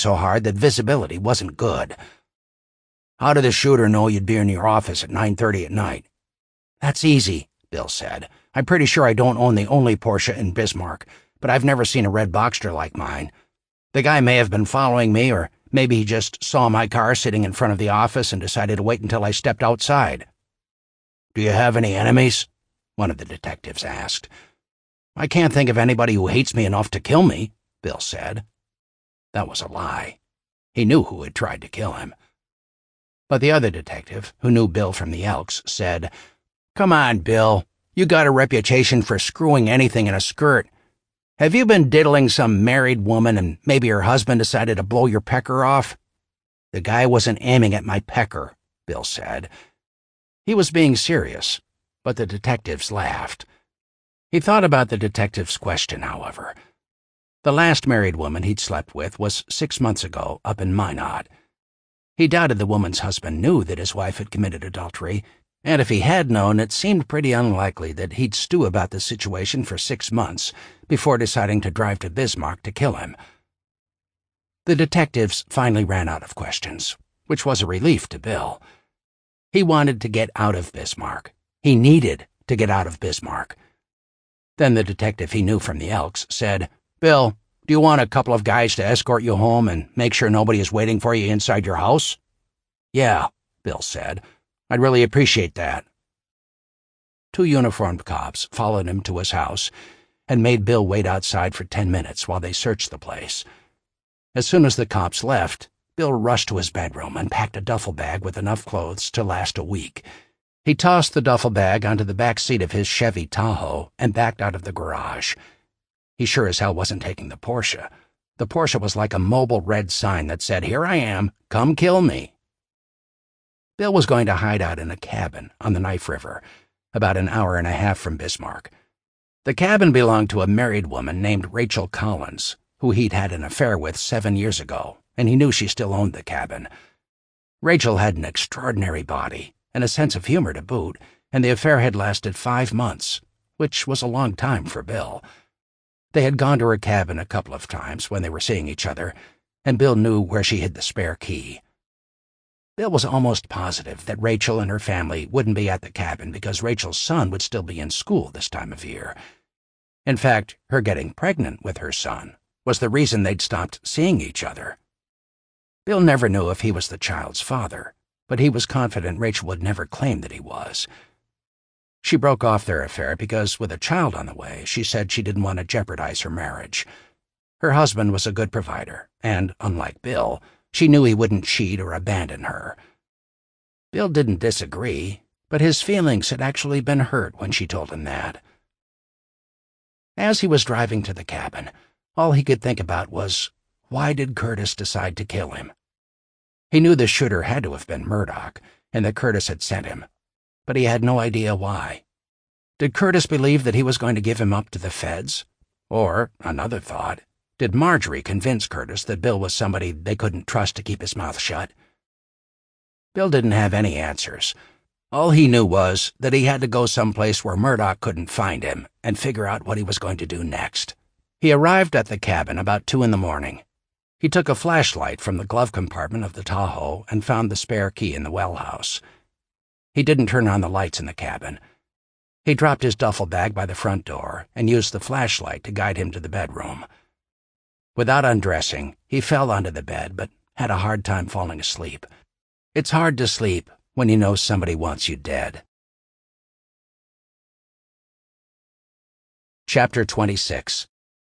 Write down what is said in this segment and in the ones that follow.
so hard that visibility wasn't good. "How did the shooter know you'd be in your office at 9:30 at night?" "That's easy," Bill said. "I'm pretty sure I don't own the only Porsche in Bismarck, but I've never seen a red Boxster like mine. The guy may have been following me, or maybe he just saw my car sitting in front of the office and decided to wait until I stepped outside." "Do you have any enemies?" one of the detectives asked. "I can't think of anybody who hates me enough to kill me," Bill said. That was a lie. He knew who had tried to kill him. But the other detective, who knew Bill from the Elks, said, "Come on, Bill. You got a reputation for screwing anything in a skirt. Have you been diddling some married woman and maybe her husband decided to blow your pecker off?" "The guy wasn't aiming at my pecker," Bill said. He was being serious, but the detectives laughed. He thought about the detective's question, however. The last married woman he'd slept with was 6 months ago up in Minot. He doubted the woman's husband knew that his wife had committed adultery, and if he had known, it seemed pretty unlikely that he'd stew about the situation for 6 months before deciding to drive to Bismarck to kill him. The detectives finally ran out of questions, which was a relief to Bill. He wanted to get out of Bismarck. He needed to get out of Bismarck. Then the detective he knew from the Elks said, "Bill, do you want a couple of guys to escort you home and make sure nobody is waiting for you inside your house?" "Yeah," Bill said. "I'd really appreciate that." 2 uniformed cops followed him to his house and made Bill wait outside for 10 minutes while they searched the place. As soon as the cops left, Bill rushed to his bedroom and packed a duffel bag with enough clothes to last a week. He tossed the duffel bag onto the back seat of his Chevy Tahoe and backed out of the garage. He sure as hell wasn't taking the Porsche. The Porsche was like a mobile red sign that said, "Here I am, come kill me." Bill was going to hide out in a cabin on the Knife River, about an hour and a half from Bismarck. The cabin belonged to a married woman named Rachel Collins, who he'd had an affair with 7 years ago, and he knew she still owned the cabin. Rachel had an extraordinary body and a sense of humor to boot, and the affair had lasted 5 months, which was a long time for Bill. They had gone to her cabin a couple of times when they were seeing each other, and Bill knew where she hid the spare key. Bill was almost positive that Rachel and her family wouldn't be at the cabin because Rachel's son would still be in school this time of year. In fact, her getting pregnant with her son was the reason they'd stopped seeing each other. Bill never knew if he was the child's father, but he was confident Rachel would never claim that he was. She broke off their affair because, with a child on the way, she said she didn't want to jeopardize her marriage. Her husband was a good provider, and, unlike Bill, she knew he wouldn't cheat or abandon her. Bill didn't disagree, but his feelings had actually been hurt when she told him that. As he was driving to the cabin, all he could think about was, why did Curtis decide to kill him? He knew the shooter had to have been Murdoch, and that Curtis had sent him, but he had no idea why. Did Curtis believe that he was going to give him up to the feds? Or, another thought, did Marjorie convince Curtis that Bill was somebody they couldn't trust to keep his mouth shut? Bill didn't have any answers. All he knew was that he had to go someplace where Murdoch couldn't find him and figure out what he was going to do next. He arrived at the cabin about 2 in the morning. He took a flashlight from the glove compartment of the Tahoe and found the spare key in the well house. He didn't turn on the lights in the cabin. He dropped his duffel bag by the front door and used the flashlight to guide him to the bedroom. Without undressing, he fell onto the bed but had a hard time falling asleep. It's hard to sleep when you know somebody wants you dead. Chapter 26.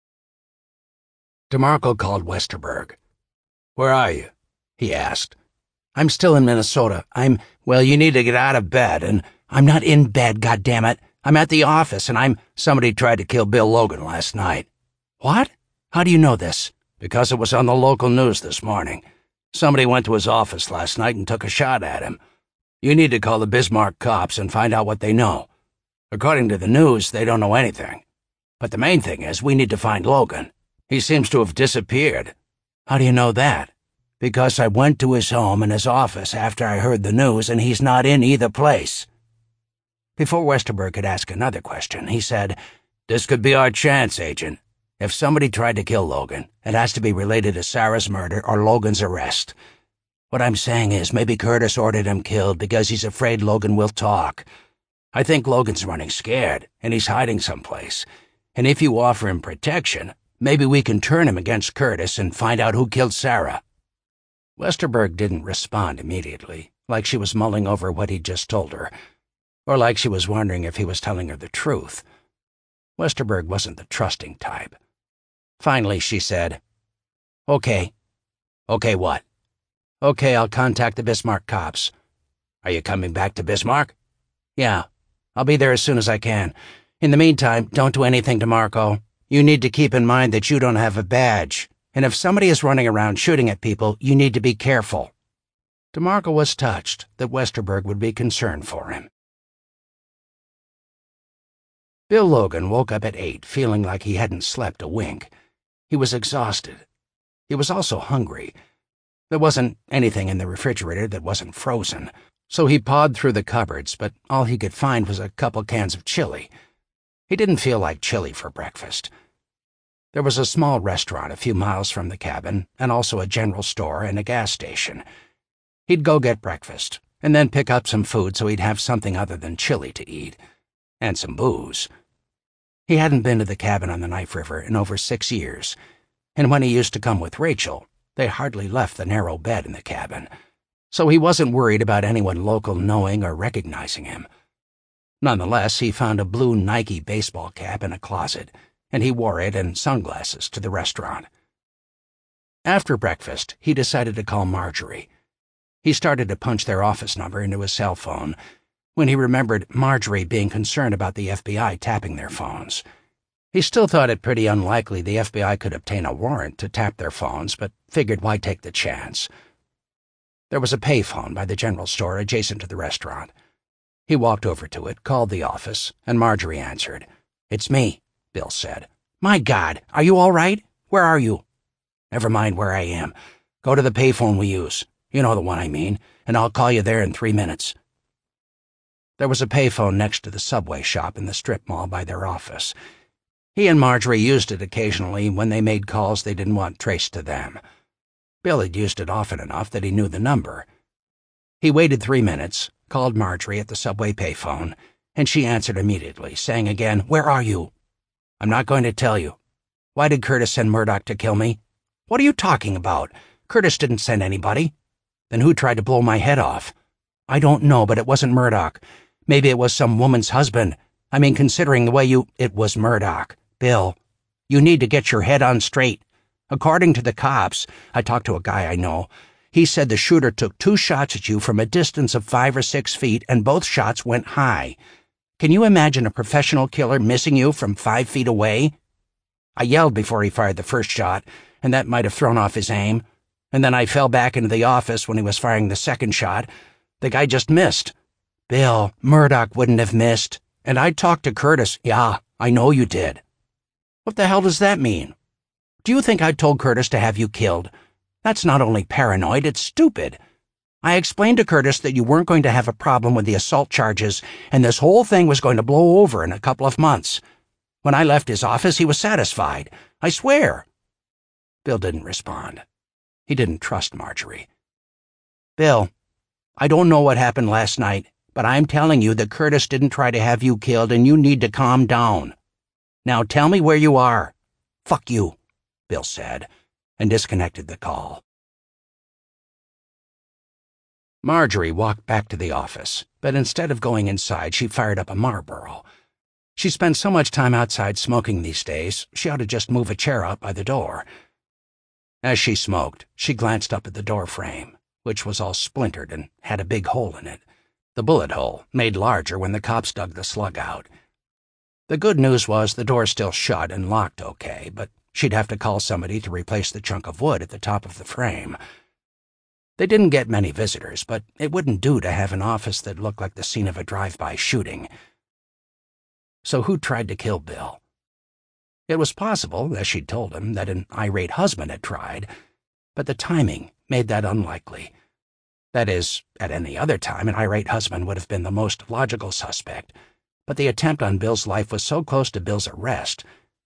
DeMarco called Westerberg. "Where are you?" he asked. "I'm still in Minnesota. Well, you need to get out of bed, and I'm not in bed, goddammit. I'm at the office, and somebody tried to kill Bill Logan last night." "What? How do you know this?" "Because it was on the local news this morning. Somebody went to his office last night and took a shot at him. You need to call the Bismarck cops and find out what they know. According to the news, they don't know anything. But the main thing is we need to find Logan. He seems to have disappeared." "How do you know that?" "Because I went to his home and his office after I heard the news, and he's not in either place." Before Westerberg could ask another question, he said, "This could be our chance, Agent. If somebody tried to kill Logan, it has to be related to Sarah's murder or Logan's arrest. What I'm saying is maybe Curtis ordered him killed because he's afraid Logan will talk. I think Logan's running scared, and he's hiding someplace. And if you offer him protection, maybe we can turn him against Curtis and find out who killed Sarah." Westerberg didn't respond immediately, like she was mulling over what he'd just told her, or like she was wondering if he was telling her the truth. Westerberg wasn't the trusting type. Finally, she said, "Okay." "Okay, what?" "Okay, I'll contact the Bismarck cops." "Are you coming back to Bismarck?" "Yeah, I'll be there as soon as I can. In the meantime, don't do anything to Marco. You need to keep in mind that you don't have a badge, and if somebody is running around shooting at people, you need to be careful." DeMarco was touched that Westerberg would be concerned for him. Bill Logan woke up at 8, feeling like he hadn't slept a wink. He was exhausted. He was also hungry. There wasn't anything in the refrigerator that wasn't frozen, so he pawed through the cupboards, but all he could find was a couple cans of chili. He didn't feel like chili for breakfast. There was a small restaurant a few miles from the cabin, and also a general store and a gas station. He'd go get breakfast, and then pick up some food so he'd have something other than chili to eat, and some booze. He hadn't been to the cabin on the Knife River in over 6 years, and when he used to come with Rachel, they hardly left the narrow bed in the cabin, so he wasn't worried about anyone local knowing or recognizing him. Nonetheless, he found a blue Nike baseball cap in a closet, and he wore it and sunglasses to the restaurant. After breakfast, he decided to call Marjorie. He started to punch their office number into his cell phone when he remembered Marjorie being concerned about the FBI tapping their phones. He still thought it pretty unlikely the FBI could obtain a warrant to tap their phones, but figured why take the chance. There was a payphone by the general store adjacent to the restaurant. He walked over to it, called the office, and Marjorie answered. "It's me," Bill said. "My God, are you all right? Where are you?" "Never mind where I am. Go to the payphone we use. You know the one I mean, and I'll call you there in 3 minutes." There was a payphone next to the Subway shop in the strip mall by their office. He and Marjorie used it occasionally when they made calls they didn't want traced to them. Bill had used it often enough that he knew the number. He waited 3 minutes, called Marjorie at the Subway payphone, and she answered immediately, saying again, "Where are you?" "I'm not going to tell you." "Why did Curtis send Murdoch to kill me?" "What are you talking about? Curtis didn't send anybody." "Then who tried to blow my head off?" "I don't know, but it wasn't Murdoch. Maybe it was some woman's husband. I mean, considering the way you—" "It was Murdoch. Bill, you need to get your head on straight. According to the cops, I talked to a guy I know. He said the shooter took 2 shots at you from a distance of 5 or 6 feet, and both shots went high. Can you imagine a professional killer missing you from 5 feet away? I yelled before he fired the first shot, and that might have thrown off his aim. And then I fell back into the office when he was firing the second shot. The guy just missed. Bill, Murdoch wouldn't have missed. And I talked to Curtis. Yeah, I know you did." "What the hell does that mean? Do you think I told Curtis to have you killed? That's not only paranoid, it's stupid. I explained to Curtis that you weren't going to have a problem with the assault charges, and this whole thing was going to blow over in a couple of months. When I left his office, he was satisfied. I swear." Bill didn't respond. He didn't trust Marjorie. "Bill, I don't know what happened last night, but I'm telling you that Curtis didn't try to have you killed, and you need to calm down. Now tell me where you are." "Fuck you," Bill said, and disconnected the call. Marjorie walked back to the office, but instead of going inside, she fired up a Marlboro. She spent so much time outside smoking these days, she ought to just move a chair out by the door. As she smoked, she glanced up at the door frame, which was all splintered and had a big hole in it. The bullet hole, made larger when the cops dug the slug out. The good news was the door still shut and locked okay, but she'd have to call somebody to replace the chunk of wood at the top of the frame. They didn't get many visitors, but it wouldn't do to have an office that looked like the scene of a drive-by shooting. So who tried to kill Bill? It was possible, as she'd told him, that an irate husband had tried, but the timing made that unlikely. That is, at any other time, an irate husband would have been the most logical suspect, but the attempt on Bill's life was so close to Bill's arrest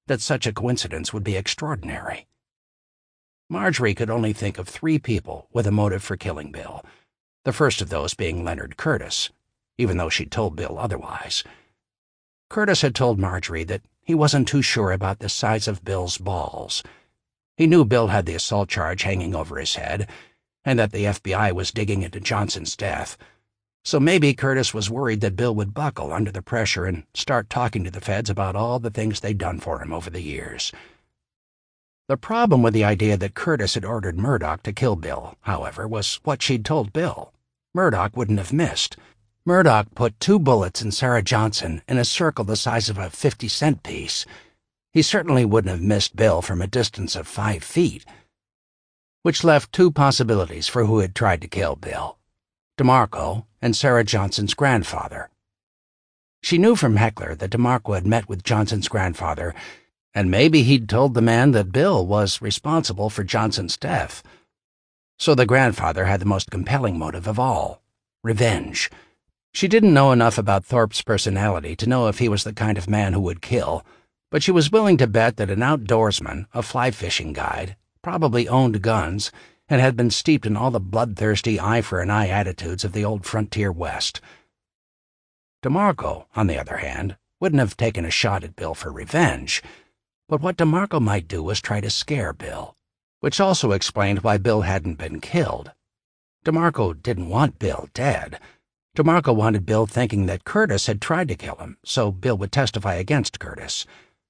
that such a coincidence would be extraordinary. Marjorie could only think of 3 people with a motive for killing Bill, the first of those being Leonard Curtis, even though she'd told Bill otherwise. Curtis had told Marjorie that he wasn't too sure about the size of Bill's balls. He knew Bill had the assault charge hanging over his head, and that the FBI was digging into Johnson's death, so maybe Curtis was worried that Bill would buckle under the pressure and start talking to the feds about all the things they'd done for him over the years. The problem with the idea that Curtis had ordered Murdoch to kill Bill, however, was what she'd told Bill. Murdoch wouldn't have missed. Murdoch put 2 bullets in Sarah Johnson in a circle the size of a 50-cent piece. He certainly wouldn't have missed Bill from a distance of 5 feet, which left 2 possibilities for who had tried to kill Bill: DeMarco and Sarah Johnson's grandfather. She knew from Heckler that DeMarco had met with Johnson's grandfather, and maybe he'd told the man that Bill was responsible for Johnson's death. So the grandfather had the most compelling motive of all: revenge. She didn't know enough about Thorpe's personality to know if he was the kind of man who would kill, but she was willing to bet that an outdoorsman, a fly-fishing guide, probably owned guns and had been steeped in all the bloodthirsty eye-for-an-eye attitudes of the old frontier West. DeMarco, on the other hand, wouldn't have taken a shot at Bill for revenge, but what DeMarco might do was try to scare Bill, which also explained why Bill hadn't been killed. DeMarco didn't want Bill dead. DeMarco wanted Bill thinking that Curtis had tried to kill him, so Bill would testify against Curtis.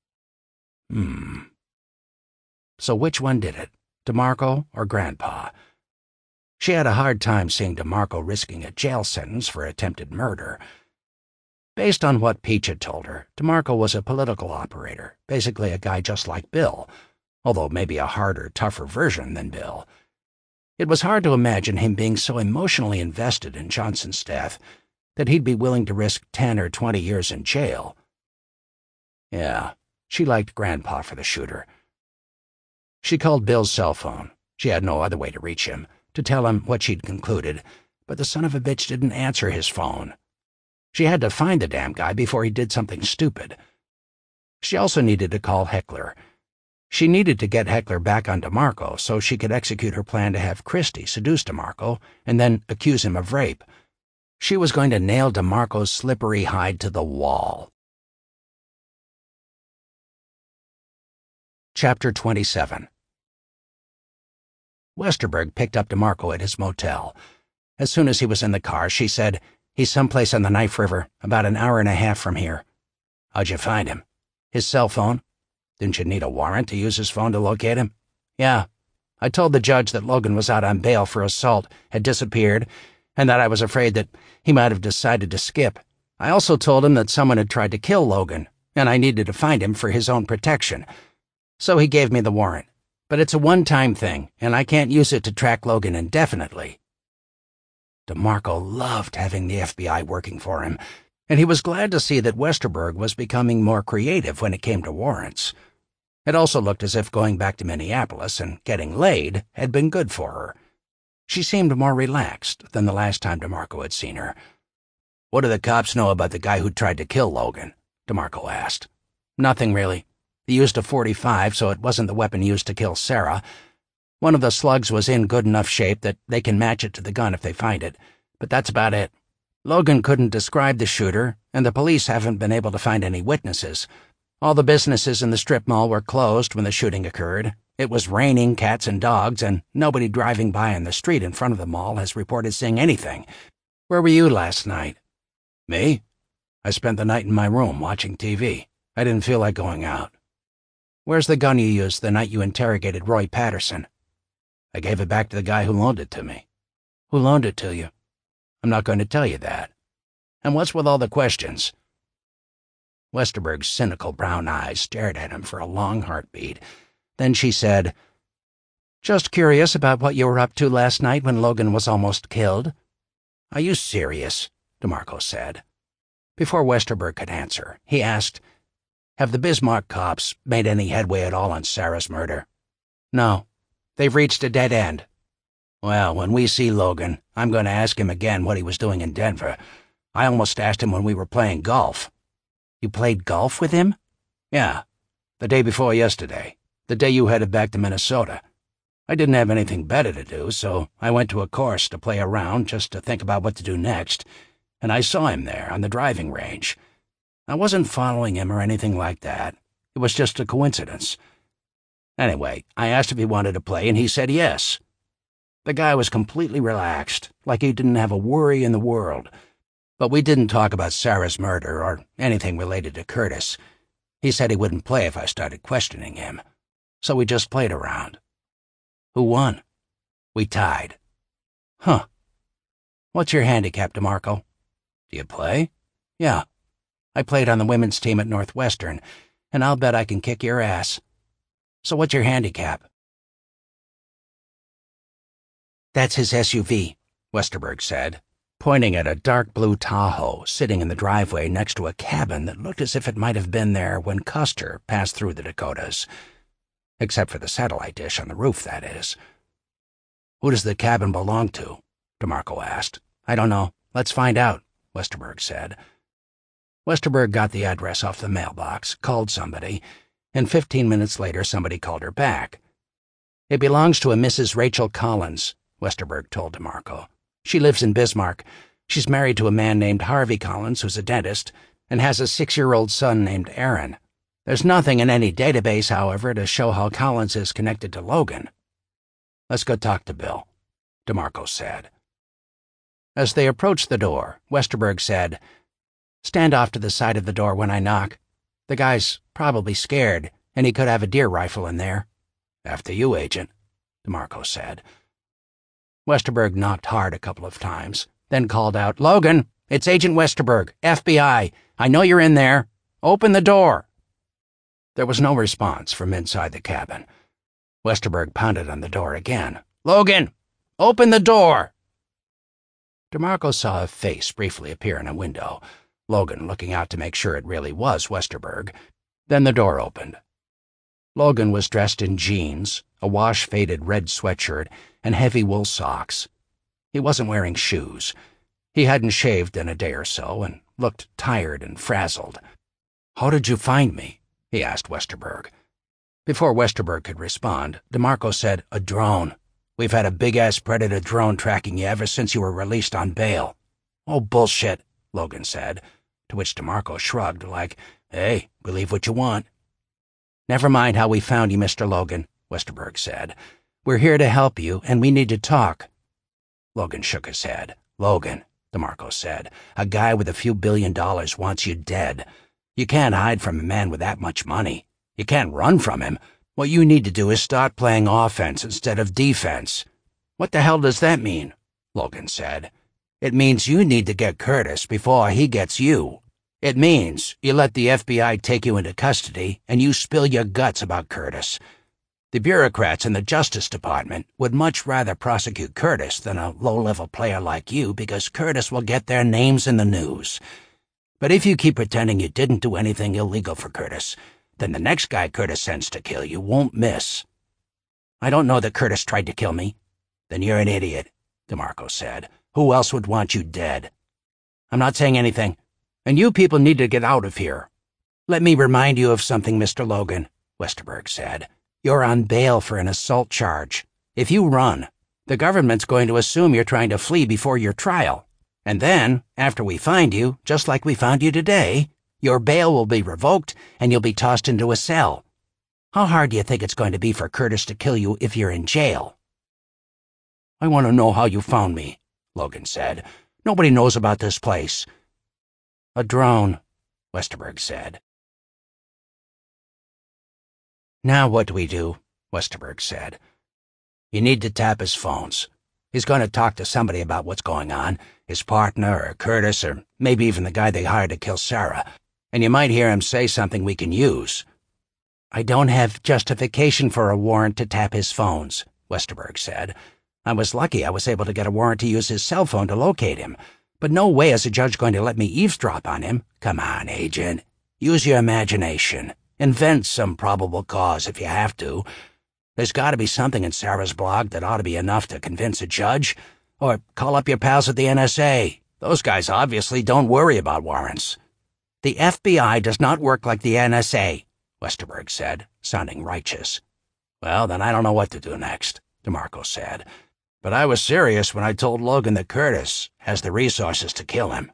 So which one did it, DeMarco or Grandpa? She had a hard time seeing DeMarco risking a jail sentence for attempted murder. Based on what Peach had told her, DeMarco was a political operator, basically a guy just like Bill, although maybe a harder, tougher version than Bill. It was hard to imagine him being so emotionally invested in Johnson's death that he'd be willing to risk 10 or 20 years in jail. Yeah, she liked Grandpa for the shooter. She called Bill's cell phone. She had no other way to reach him, to tell him what she'd concluded, but the son of a bitch didn't answer his phone. She had to find the damn guy before he did something stupid. She also needed to call Heckler. She needed to get Heckler back on DeMarco so she could execute her plan to have Christie seduce DeMarco and then accuse him of rape. She was going to nail DeMarco's slippery hide to the wall. Chapter 27. Westerberg picked up DeMarco at his motel. As soon as he was in the car, she said, "He's someplace on the Knife River, about an hour and a half from here." "How'd you find him?" "His cell phone." "Didn't you need a warrant to use his phone to locate him?" "Yeah. I told the judge that Logan was out on bail for assault, had disappeared, and that I was afraid that he might have decided to skip. I also told him that someone had tried to kill Logan, and I needed to find him for his own protection. So he gave me the warrant. But it's a one-time thing, and I can't use it to track Logan indefinitely." DeMarco loved having the FBI working for him, and he was glad to see that Westerberg was becoming more creative when it came to warrants. It also looked as if going back to Minneapolis and getting laid had been good for her. She seemed more relaxed than the last time DeMarco had seen her. "What do the cops know about the guy who tried to kill Logan?" DeMarco asked. "Nothing, really. He used a .45, so it wasn't the weapon used to kill Sarah. One of the slugs was in good enough shape that they can match it to the gun if they find it, but that's about it. Logan couldn't describe the shooter, and the police haven't been able to find any witnesses. All the businesses in the strip mall were closed when the shooting occurred. It was raining cats and dogs, and nobody driving by on the street in front of the mall has reported seeing anything. Where were you last night?" "Me? I spent the night in my room watching TV. I didn't feel like going out." "Where's the gun you used the night you interrogated Roy Patterson?" "I gave it back to the guy who loaned it to me." "Who loaned it to you?" "I'm not going to tell you that." "And what's with all the questions?" Westerberg's cynical brown eyes stared at him for a long heartbeat. Then she said, "Just curious about what you were up to last night when Logan was almost killed." "Are you serious?" DeMarco said. Before Westerberg could answer, he asked, "Have the Bismarck cops made any headway at all on Sarah's murder?" "No. They've reached a dead end." "Well, when we see Logan, I'm going to ask him again what he was doing in Denver. I almost asked him when we were playing golf." "You played golf with him?" "Yeah. The day before yesterday. The day you headed back to Minnesota. I didn't have anything better to do, so I went to a course to play around just to think about what to do next, and I saw him there on the driving range. I wasn't following him or anything like that. It was just a coincidence. Anyway, I asked if he wanted to play, and he said yes. The guy was completely relaxed, like he didn't have a worry in the world. But we didn't talk about Sarah's murder or anything related to Curtis. He said he wouldn't play if I started questioning him. So we just played around. Who won? We tied. Huh. What's your handicap, DeMarco? Do you play? Yeah. I played on the women's team at Northwestern, and I'll bet I can kick your ass. So what's your handicap? That's his SUV, Westerberg said, pointing at a dark blue Tahoe sitting in the driveway next to a cabin that looked as if it might have been there when Custer passed through the Dakotas. Except for the satellite dish on the roof, that is. Who does the cabin belong to? DeMarco asked. I don't know. Let's find out, Westerberg said. Westerberg got the address off the mailbox, called somebody, and 15 minutes later somebody called her back. It belongs to a Mrs. Rachel Collins, Westerberg told DeMarco. She lives in Bismarck. She's married to a man named Harvey Collins, who's a dentist, and has a 6-year-old son named Aaron. There's nothing in any database, however, to show how Collins is connected to Logan. Let's go talk to Bill, DeMarco said. As they approached the door, Westerberg said, Stand off to the side of the door when I knock. The guy's probably scared, and he could have a deer rifle in there. After you, Agent, DeMarco said. Westerberg knocked hard a couple of times, then called out, Logan, it's Agent Westerberg, FBI. I know you're in there. Open the door. There was no response from inside the cabin. Westerberg pounded on the door again. Logan, open the door. DeMarco saw a face briefly appear in a window, Logan looking out to make sure it really was Westerberg. Then the door opened. Logan was dressed in jeans, a wash-faded red sweatshirt, and heavy wool socks. He wasn't wearing shoes. He hadn't shaved in a day or so and looked tired and frazzled. How did you find me? He asked Westerberg. Before Westerberg could respond, DeMarco said, A drone. We've had a big-ass Predator drone tracking you ever since you were released on bail. Oh, bullshit, Logan said, to which DeMarco shrugged like, Hey, believe what you want. Never mind how we found you, Mr. Logan, Westerberg said. We're here to help you, and we need to talk. Logan shook his head. Logan, DeMarco said, a guy with a few $1 billion wants you dead. You can't hide from a man with that much money. You can't run from him. What you need to do is start playing offense instead of defense. What the hell does that mean? Logan said. It means you need to get Curtis before he gets you. It means you let the FBI take you into custody and you spill your guts about Curtis. The bureaucrats in the Justice Department would much rather prosecute Curtis than a low-level player like you because Curtis will get their names in the news. But if you keep pretending you didn't do anything illegal for Curtis, then the next guy Curtis sends to kill you won't miss. I don't know that Curtis tried to kill me. Then you're an idiot, DeMarco said. Who else would want you dead? I'm not saying anything. And you people need to get out of here. Let me remind you of something, Mr. Logan, Westerberg said. You're on bail for an assault charge. If you run, the government's going to assume you're trying to flee before your trial. And then, after we find you, just like we found you today, your bail will be revoked and you'll be tossed into a cell. How hard do you think it's going to be for Curtis to kill you if you're in jail? I want to know how you found me, Logan said. Nobody knows about this place. A drone, Westerberg said. Now what do we do? Westerberg said. You need to tap his phones. He's going to talk to somebody about what's going on, his partner or Curtis or maybe even the guy they hired to kill Sarah, and you might hear him say something we can use. I don't have justification for a warrant to tap his phones, Westerberg said. I was lucky I was able to get a warrant to use his cell phone to locate him, but no way is a judge going to let me eavesdrop on him. Come on, Agent. Use your imagination. Invent some probable cause if you have to. There's got to be something in Sarah's blog that ought to be enough to convince a judge. Or call up your pals at the NSA. Those guys obviously don't worry about warrants. The FBI does not work like the NSA, Westerberg said, sounding righteous. Well, then I don't know what to do next, DeMarco said. But I was serious when I told Logan that Curtis has the resources to kill him.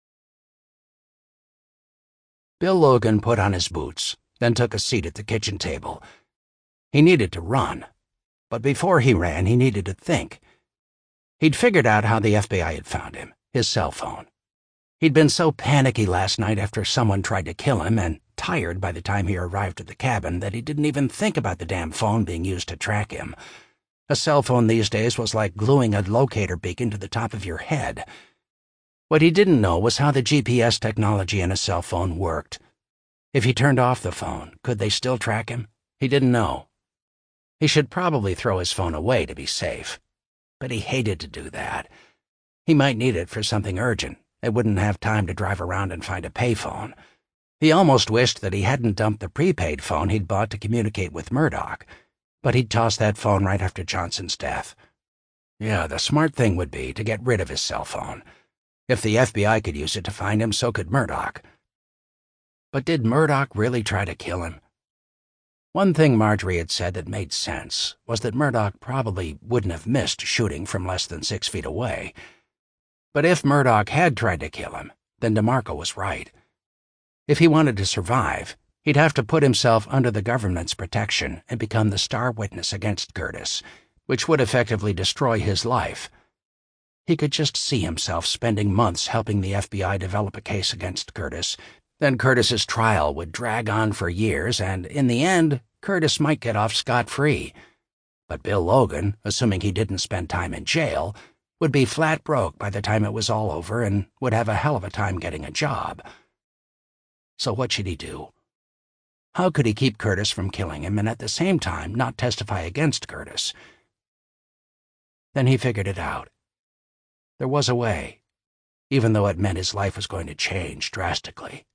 Bill Logan put on his boots, then took a seat at the kitchen table. He needed to run, but before he ran, he needed to think. He'd figured out how the FBI had found him, his cell phone. He'd been so panicky last night after someone tried to kill him and tired by the time he arrived at the cabin that he didn't even think about the damn phone being used to track him. A cell phone these days was like gluing a locator beacon to the top of your head. What he didn't know was how the GPS technology in a cell phone worked. If he turned off the phone, could they still track him? He didn't know. He should probably throw his phone away to be safe. But he hated to do that. He might need it for something urgent. They wouldn't have time to drive around and find a payphone. He almost wished that he hadn't dumped the prepaid phone he'd bought to communicate with Murdoch, but he'd tossed that phone right after Johnson's death. Yeah, the smart thing would be to get rid of his cell phone. If the FBI could use it to find him, so could Murdoch. But did Murdoch really try to kill him? One thing Marjorie had said that made sense was that Murdoch probably wouldn't have missed shooting from less than 6 feet away. But if Murdoch had tried to kill him, then DeMarco was right. If he wanted to survive, he'd have to put himself under the government's protection and become the star witness against Curtis, which would effectively destroy his life. He could just see himself spending months helping the FBI develop a case against Curtis. Then Curtis's trial would drag on for years, and in the end, Curtis might get off scot-free. But Bill Logan, assuming he didn't spend time in jail, would be flat broke by the time it was all over and would have a hell of a time getting a job. So what should he do? How could he keep Curtis from killing him and at the same time not testify against Curtis? Then he figured it out. There was a way, even though it meant his life was going to change drastically.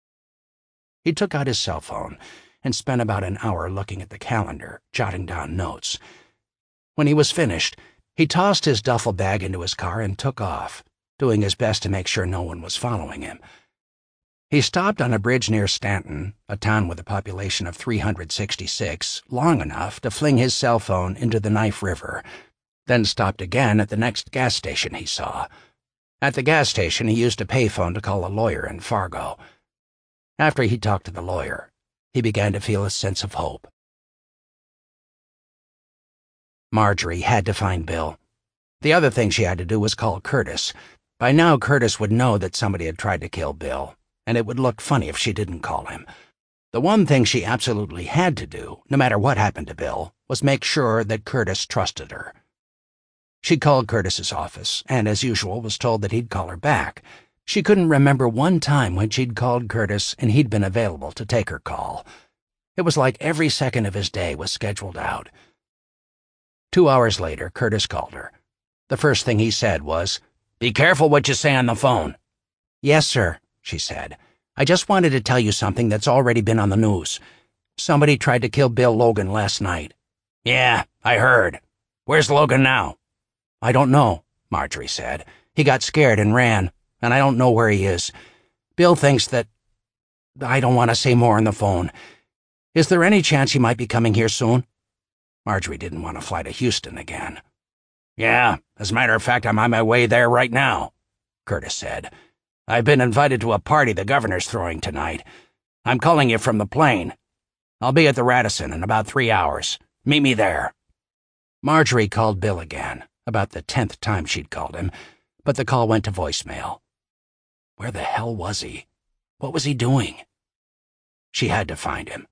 He took out his cell phone and spent about an hour looking at the calendar, jotting down notes. When he was finished, he tossed his duffel bag into his car and took off, doing his best to make sure no one was following him. He stopped on a bridge near Stanton, a town with a population of 366, long enough to fling his cell phone into the Knife River, then stopped again at the next gas station he saw. At the gas station, he used a payphone to call a lawyer in Fargo. After he talked to the lawyer, he began to feel a sense of hope. Marjorie had to find Bill. The other thing she had to do was call Curtis. By now, Curtis would know that somebody had tried to kill Bill, and it would look funny if she didn't call him. The one thing she absolutely had to do, no matter what happened to Bill, was make sure that Curtis trusted her. She called Curtis's office, and as usual was told that he'd call her back. She couldn't remember one time when she'd called Curtis and he'd been available to take her call. It was like every second of his day was scheduled out. 2 hours later, Curtis called her. The first thing he said was, "Be careful what you say on the phone." "Yes, sir," she said. "I just wanted to tell you something that's already been on the news. Somebody tried to kill Bill Logan last night." "Yeah, I heard. Where's Logan now?" "I don't know," Marjorie said. "He got scared and ran, and I don't know where he is. Bill thinks that... I don't want to say more on the phone. Is there any chance he might be coming here soon?" Marjorie didn't want to fly to Houston again. "Yeah, as a matter of fact, I'm on my way there right now," Curtis said. "I've been invited to a party the governor's throwing tonight. I'm calling you from the plane. I'll be at the Radisson in about 3 hours. Meet me there." Marjorie called Bill again, about the 10th time she'd called him, but the call went to voicemail. Where the hell was he? What was he doing? She had to find him.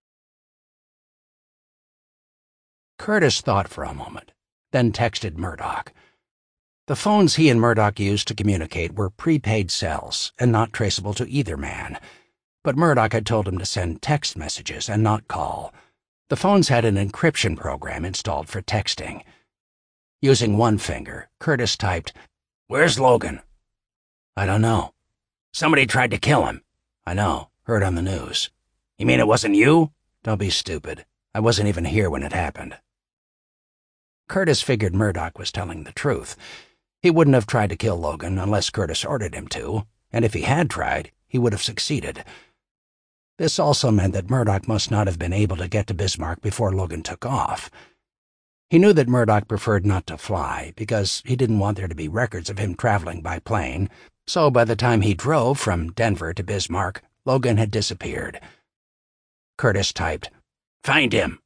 Curtis thought for a moment, then texted Murdoch. The phones he and Murdoch used to communicate were prepaid cells and not traceable to either man, but Murdoch had told him to send text messages and not call. The phones had an encryption program installed for texting. Using one finger, Curtis typed, "Where's Logan?" "I don't know." "Somebody tried to kill him." "I know. Heard on the news." "You mean it wasn't you?" "Don't be stupid. I wasn't even here when it happened." Curtis figured Murdoch was telling the truth. He wouldn't have tried to kill Logan unless Curtis ordered him to, and if he had tried, he would have succeeded. This also meant that Murdoch must not have been able to get to Bismarck before Logan took off. He knew that Murdoch preferred not to fly because he didn't want there to be records of him traveling by plane, so by the time he drove from Denver to Bismarck, Logan had disappeared. Curtis typed, "Find him."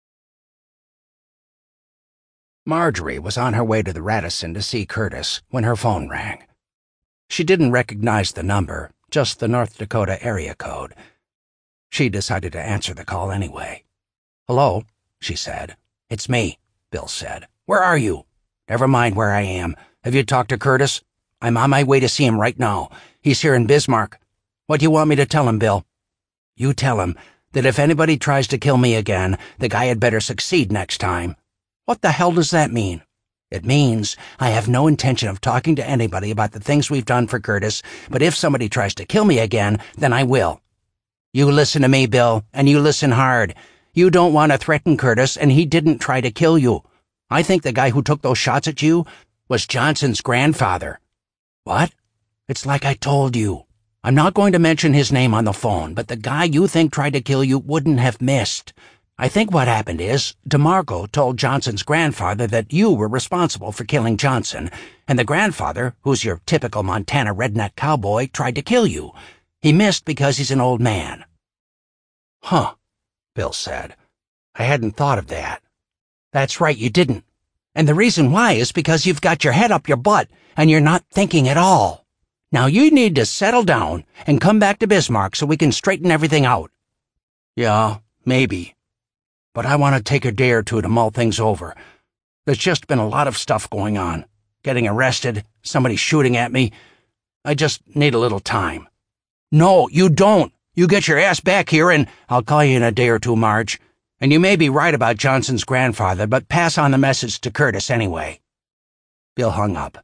Marjorie was on her way to the Radisson to see Curtis when her phone rang. She didn't recognize the number, just the North Dakota area code. She decided to answer the call anyway. "Hello," she said. "It's me," Bill said. "Where are you?" "Never mind where I am. Have you talked to Curtis?" "I'm on my way to see him right now. He's here in Bismarck." "What do you want me to tell him, Bill?" "You tell him that if anybody tries to kill me again, the guy had better succeed next time." "What the hell does that mean?" "It means I have no intention of talking to anybody about the things we've done for Curtis, but if somebody tries to kill me again, then I will." "You listen to me, Bill, and you listen hard. You don't want to threaten Curtis, and he didn't try to kill you. I think the guy who took those shots at you was Johnson's grandfather." "What?" "It's like I told you. I'm not going to mention his name on the phone, but the guy you think tried to kill you wouldn't have missed. I think what happened is DeMarco told Johnson's grandfather that you were responsible for killing Johnson, and the grandfather, who's your typical Montana redneck cowboy, tried to kill you. He missed because he's an old man." "Huh," Bill said. "I hadn't thought of that." "That's right, you didn't. And the reason why is because you've got your head up your butt, and you're not thinking at all. Now you need to settle down and come back to Bismarck so we can straighten everything out." "Yeah, maybe. But I want to take a day or two to mull things over. There's just been a lot of stuff going on. Getting arrested, somebody shooting at me. I just need a little time." "No, you don't. You get your ass back here and I'll call you in a day or two, Marge. And you may be right about Johnson's grandfather, but pass on the message to Curtis anyway." Bill hung up.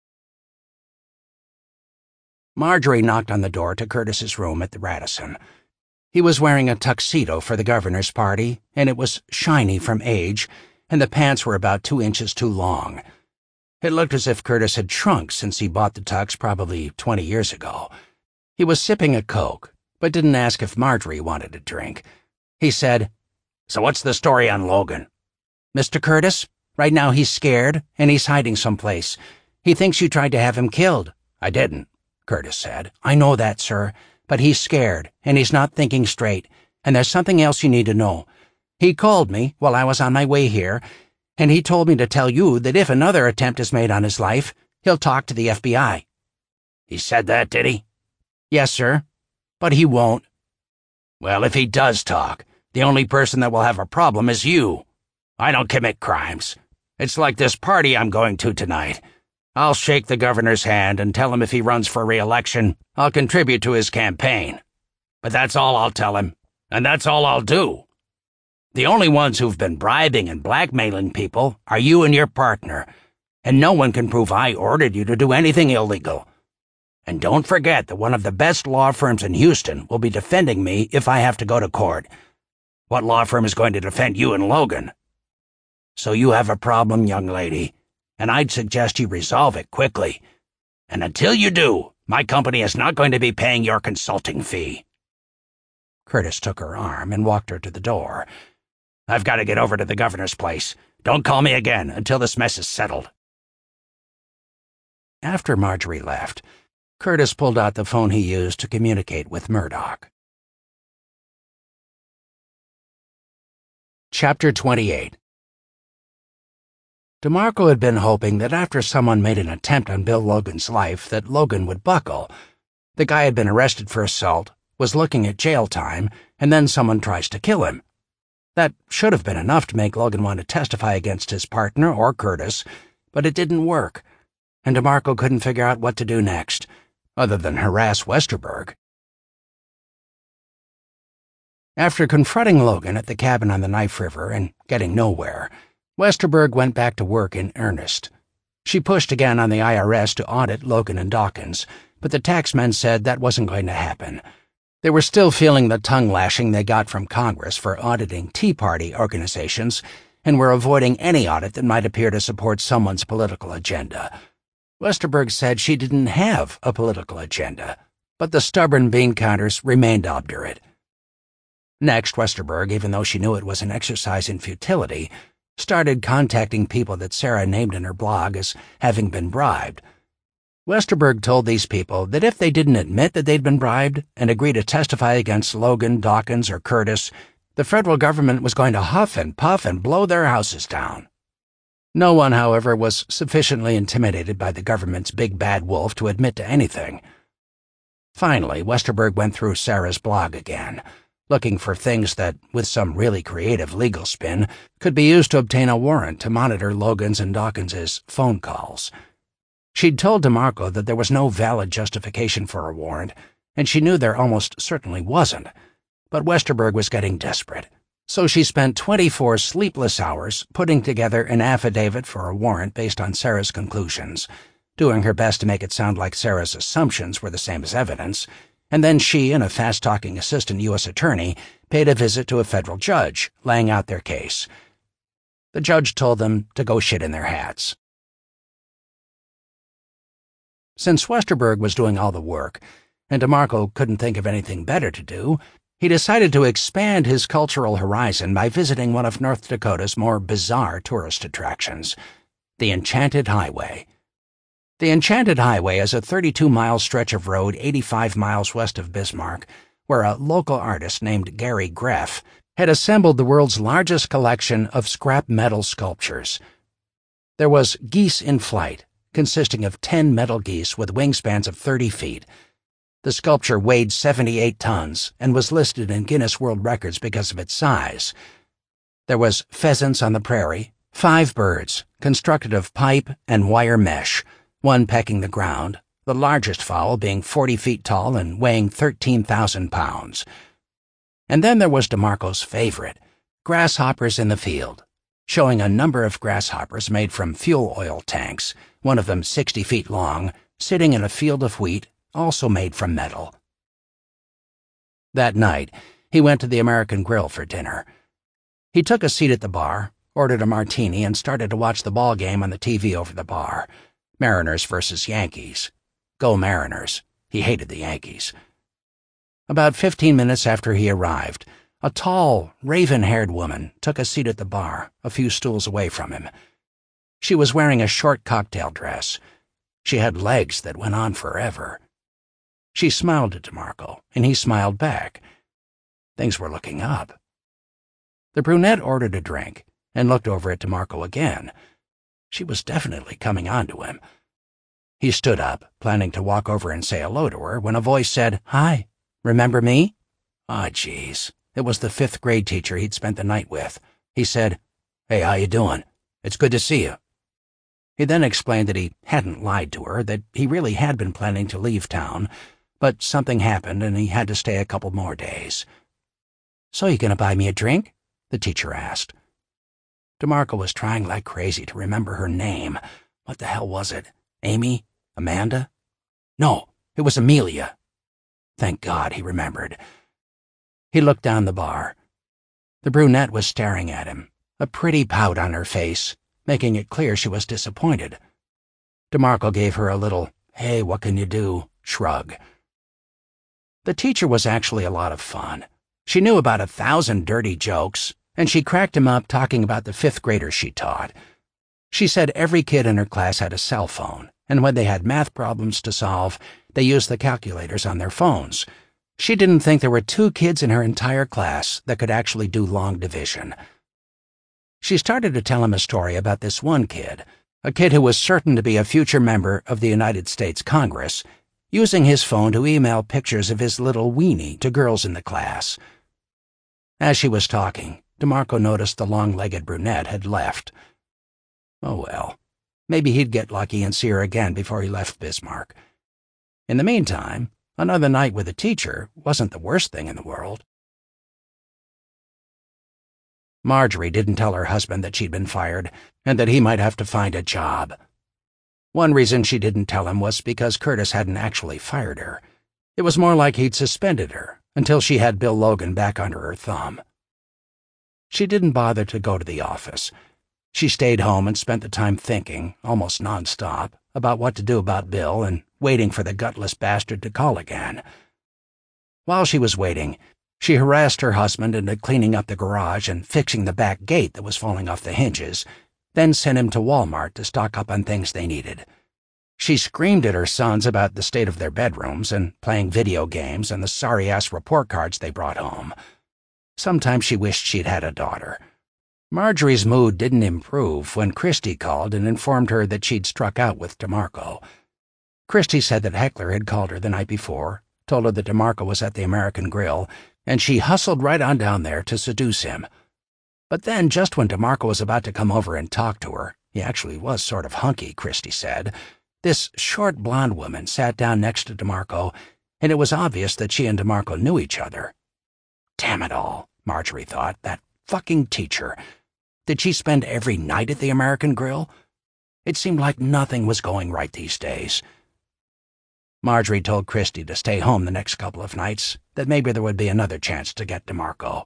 Marjorie knocked on the door to Curtis's room at the Radisson. He was wearing a tuxedo for the governor's party, and it was shiny from age, and the pants were about 2 inches too long. It looked as if Curtis had shrunk since he bought the tux probably 20 years ago. He was sipping a Coke, but didn't ask if Marjorie wanted a drink. He said, "So what's the story on Logan?" "Mr. Curtis, right now he's scared, and he's hiding someplace. He thinks you tried to have him killed." "I didn't," Curtis said. "I know that, sir, but he's scared, and he's not thinking straight, and there's something else you need to know. He called me while I was on my way here, and he told me to tell you that if another attempt is made on his life, he'll talk to the FBI." "He said that, did he?" "Yes, sir, but he won't." "Well, if he does talk, the only person that will have a problem is you. I don't commit crimes. It's like this party I'm going to tonight. I'll shake the governor's hand and tell him if he runs for re-election, I'll contribute to his campaign. But that's all I'll tell him, and that's all I'll do. The only ones who've been bribing and blackmailing people are you and your partner, and no one can prove I ordered you to do anything illegal. And don't forget that one of the best law firms in Houston will be defending me if I have to go to court. What law firm is going to defend you and Logan? So you have a problem, young lady, and I'd suggest you resolve it quickly. And until you do, my company is not going to be paying your consulting fee." Curtis took her arm and walked her to the door. "I've got to get over to the governor's place. Don't call me again until this mess is settled." After Marjorie left, Curtis pulled out the phone he used to communicate with Murdoch. Chapter 28. DeMarco had been hoping that after someone made an attempt on Bill Logan's life that Logan would buckle. The guy had been arrested for assault, was looking at jail time, and then someone tries to kill him. That should have been enough to make Logan want to testify against his partner or Curtis, but it didn't work, and DeMarco couldn't figure out what to do next, other than harass Westerberg. After confronting Logan at the cabin on the Knife River and getting nowhere, Westerberg went back to work in earnest. She pushed again on the IRS to audit Logan and Dawkins, but the taxmen said that wasn't going to happen. They were still feeling the tongue-lashing they got from Congress for auditing Tea Party organizations and were avoiding any audit that might appear to support someone's political agenda. Westerberg said she didn't have a political agenda, but the stubborn bean counters remained obdurate. Next, Westerberg, even though she knew it was an exercise in futility, started contacting people that Sarah named in her blog as having been bribed. Westerberg told these people that if they didn't admit that they'd been bribed and agree to testify against Logan, Dawkins, or Curtis, the federal government was going to huff and puff and blow their houses down. No one, however, was sufficiently intimidated by the government's big bad wolf to admit to anything. Finally, Westerberg went through Sarah's blog again, looking for things that, with some really creative legal spin, could be used to obtain a warrant to monitor Logan's and Dawkins's phone calls. She'd told DeMarco that there was no valid justification for a warrant, and she knew there almost certainly wasn't. But Westerberg was getting desperate, so she spent 24 sleepless hours putting together an affidavit for a warrant based on Sarah's conclusions, doing her best to make it sound like Sarah's assumptions were the same as evidence, and then she and a fast-talking assistant U.S. attorney paid a visit to a federal judge, laying out their case. The judge told them to go shit in their hats. Since Westerberg was doing all the work, and DeMarco couldn't think of anything better to do, he decided to expand his cultural horizon by visiting one of North Dakota's more bizarre tourist attractions, the Enchanted Highway. The Enchanted Highway is a 32-mile stretch of road 85 miles west of Bismarck, where a local artist named Gary Greff had assembled the world's largest collection of scrap metal sculptures. There was Geese in Flight, consisting of 10 metal geese with wingspans of 30 feet. The sculpture weighed 78 tons and was listed in Guinness World Records because of its size. There was Pheasants on the Prairie, 5 birds, constructed of pipe and wire mesh, one pecking the ground, the largest fowl being 40 feet tall and weighing 13,000 pounds. And then there was DeMarco's favorite, Grasshoppers in the Field, showing a number of grasshoppers made from fuel oil tanks, one of them 60 feet long, sitting in a field of wheat, also made from metal. That night, he went to the American Grill for dinner. He took a seat at the bar, ordered a martini, and started to watch the ball game on the TV over the bar. Mariners versus Yankees. Go Mariners. He hated the Yankees. About 15 minutes after he arrived, a tall, raven-haired woman took a seat at the bar, a few stools away from him. She was wearing a short cocktail dress. She had legs that went on forever. She smiled at DeMarco, and he smiled back. Things were looking up. The brunette ordered a drink and looked over at DeMarco again. She was definitely coming on to him. He stood up, planning to walk over and say hello to her, when a voice said, "Hi, remember me?" Ah, geez. It was the 5th grade teacher he'd spent the night with. He said, "Hey, how you doing? It's good to see you." He then explained that he hadn't lied to her, that he really had been planning to leave town, but something happened and he had to stay a couple more days. "So you gonna buy me a drink?" the teacher asked. DeMarco was trying like crazy to remember her name. What the hell was it? Amy? Amanda? No, it was Amelia. Thank God he remembered. He looked down the bar. The brunette was staring at him, a pretty pout on her face, making it clear she was disappointed. DeMarco gave her a little, "Hey, what can you do?" shrug. The teacher was actually a lot of fun. She knew about 1,000 dirty jokes, and she cracked him up talking about the 5th graders she taught. She said every kid in her class had a cell phone, and when they had math problems to solve, they used the calculators on their phones. She didn't think there were 2 kids in her entire class that could actually do long division. She started to tell him a story about this one kid, a kid who was certain to be a future member of the United States Congress, using his phone to email pictures of his little weenie to girls in the class. As she was talking, DeMarco noticed the long-legged brunette had left. Oh well, maybe he'd get lucky and see her again before he left Bismarck. In the meantime, another night with a teacher wasn't the worst thing in the world. Marjorie didn't tell her husband that she'd been fired and that he might have to find a job. One reason she didn't tell him was because Curtis hadn't actually fired her. It was more like he'd suspended her until she had Bill Logan back under her thumb. She didn't bother to go to the office. She stayed home and spent the time thinking, almost nonstop, about what to do about Bill and waiting for the gutless bastard to call again. While she was waiting, She harassed her husband into cleaning up the garage and fixing the back gate that was falling off the hinges, then sent him to Walmart to stock up on things they needed. She screamed at her sons about the state of their bedrooms and playing video games and the sorry-ass report cards they brought home. Sometimes she wished she'd had a daughter. Marjorie's mood didn't improve when Christy called and informed her that she'd struck out with DeMarco. Christy said that Heckler had called her the night before, told her that DeMarco was at the American Grill, and she hustled right on down there to seduce him. But then, just when DeMarco was about to come over and talk to her, he actually was sort of hunky, Christy said, this short blonde woman sat down next to DeMarco, and it was obvious that she and DeMarco knew each other. Damn it all, Marjorie thought, that fucking teacher. Did she spend every night at the American Grill? It seemed like nothing was going right these days. Marjorie told Christy to stay home the next couple of nights, that maybe there would be another chance to get DeMarco.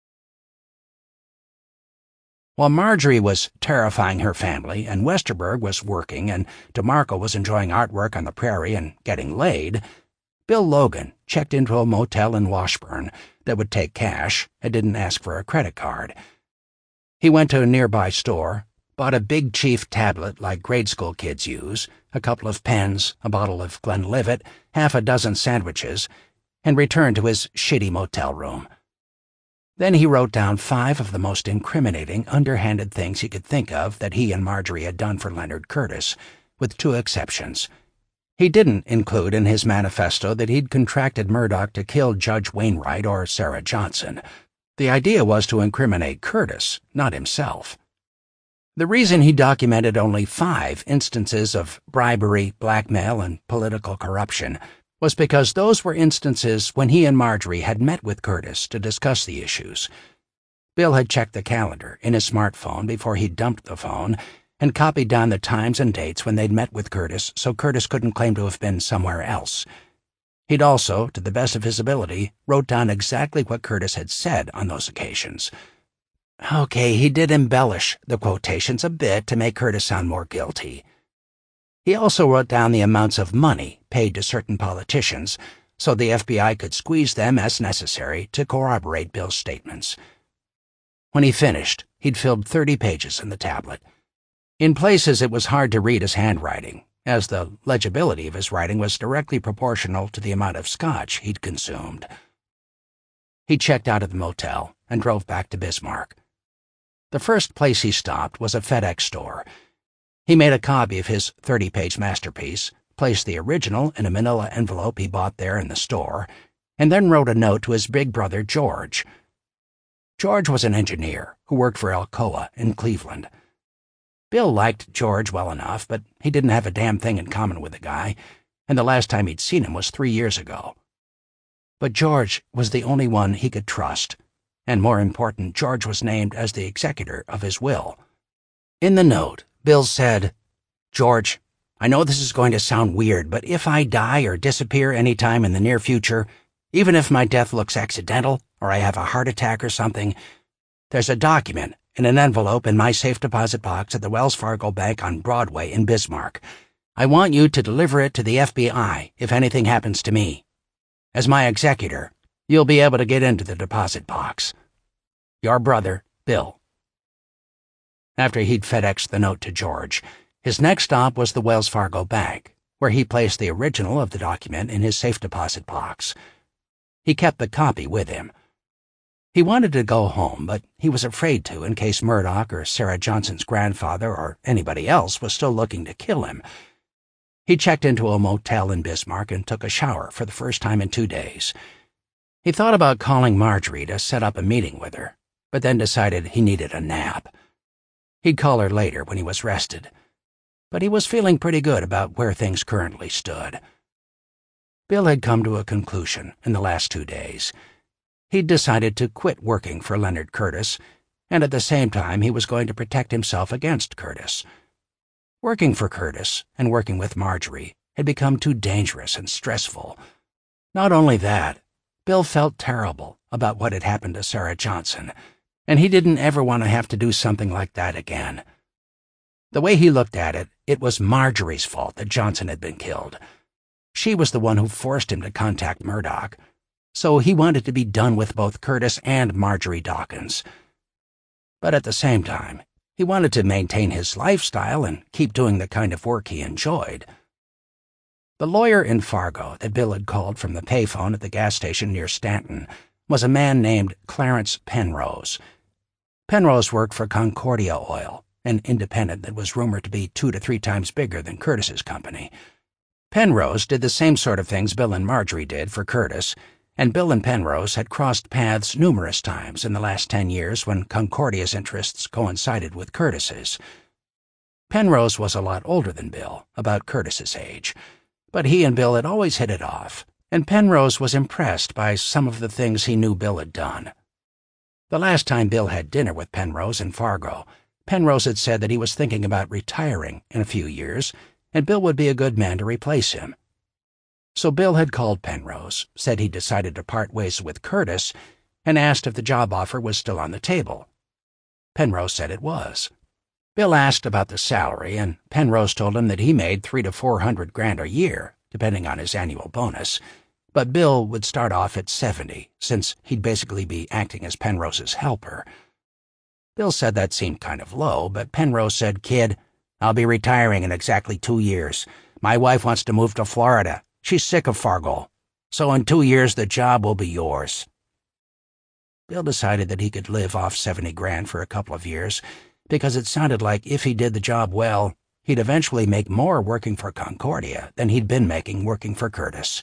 While Marjorie was terrifying her family, and Westerberg was working, and DeMarco was enjoying artwork on the prairie and getting laid, Bill Logan checked into a motel in Washburn that would take cash and didn't ask for a credit card. He went to a nearby store, bought a Big Chief tablet like grade school kids use, a couple of pens, a bottle of Glenlivet, half a dozen sandwiches, and returned to his shitty motel room. Then he wrote down 5 of the most incriminating, underhanded things he could think of that he and Marjorie had done for Leonard Curtis, with 2 exceptions. He didn't include in his manifesto that he'd contracted Murdoch to kill Judge Wainwright or Sarah Johnson. The idea was to incriminate Curtis, not himself. The reason he documented only 5 instances of bribery, blackmail, and political corruption was because those were instances when he and Marjorie had met with Curtis to discuss the issues. Bill had checked the calendar in his smartphone before he dumped the phone and copied down the times and dates when they'd met with Curtis so Curtis couldn't claim to have been somewhere else. He'd also, to the best of his ability, wrote down exactly what Curtis had said on those occasions. Okay, he did embellish the quotations a bit to make Curtis sound more guilty. He also wrote down the amounts of money paid to certain politicians so the FBI could squeeze them as necessary to corroborate Bill's statements. When he finished, he'd filled 30 pages in the tablet. In places it was hard to read his handwriting, as the legibility of his writing was directly proportional to the amount of scotch he'd consumed. He checked out of the motel and drove back to Bismarck. The first place he stopped was a FedEx store. He made a copy of his 30-page masterpiece, placed the original in a manila envelope he bought there in the store, and then wrote a note to his big brother George. George was an engineer who worked for Alcoa in Cleveland. Bill liked George well enough, but he didn't have a damn thing in common with the guy, and the last time he'd seen him was 3 years ago. But George was the only one he could trust, and more important, George was named as the executor of his will. In the note, Bill said, "George, I know this is going to sound weird, but if I die or disappear any time in the near future, even if my death looks accidental or I have a heart attack or something, there's a document in an envelope in my safe deposit box at the Wells Fargo Bank on Broadway in Bismarck. I want you to deliver it to the FBI if anything happens to me. As my executor, you'll be able to get into the deposit box. Your brother, Bill." After he'd FedExed the note to George, his next stop was the Wells Fargo Bank, where he placed the original of the document in his safe deposit box. He kept the copy with him. He wanted to go home, but he was afraid to in case Murdoch or Sarah Johnson's grandfather or anybody else was still looking to kill him. He checked into a motel in Bismarck and took a shower for the first time in 2 days. He thought about calling Marjorie to set up a meeting with her, but then decided he needed a nap. He'd call her later when he was rested, but he was feeling pretty good about where things currently stood. Bill had come to a conclusion in the last 2 days. He'd decided to quit working for Leonard Curtis, and at the same time he was going to protect himself against Curtis. Working for Curtis and working with Marjorie had become too dangerous and stressful. Not only that, Bill felt terrible about what had happened to Sarah Johnson, and he didn't ever want to have to do something like that again. The way he looked at it, it was Marjorie's fault that Johnson had been killed. She was the one who forced him to contact Murdoch. so he wanted to be done with both Curtis and Marjorie Dawkins. But at the same time, he wanted to maintain his lifestyle and keep doing the kind of work he enjoyed. The lawyer in Fargo that Bill had called from the payphone at the gas station near Stanton was a man named Clarence Penrose. Penrose worked for Concordia Oil, an independent that was rumored to be 2 to 3 times bigger than Curtis's company. Penrose did the same sort of things Bill and Marjorie did for Curtis, and Bill and Penrose had crossed paths numerous times in the last 10 years when Concordia's interests coincided with Curtis's. Penrose was a lot older than Bill, about Curtis's age, but he and Bill had always hit it off, and Penrose was impressed by some of the things he knew Bill had done. The last time Bill had dinner with Penrose in Fargo, Penrose had said that he was thinking about retiring in a few years, and Bill would be a good man to replace him. So Bill had called Penrose, said he'd decided to part ways with Curtis, and asked if the job offer was still on the table. Penrose said it was. Bill asked about the salary, and Penrose told him that he made $300 to $400 a year, depending on his annual bonus, but Bill would start off at $70, since he'd basically be acting as Penrose's helper. Bill said that seemed kind of low, but Penrose said, "Kid, I'll be retiring in exactly 2 years. My wife wants to move to Florida. She's sick of Fargo. So in 2 years, the job will be yours." Bill decided that he could live off $70,000 for a couple of years, because it sounded like if he did the job well, he'd eventually make more working for Concordia than he'd been making working for Curtis.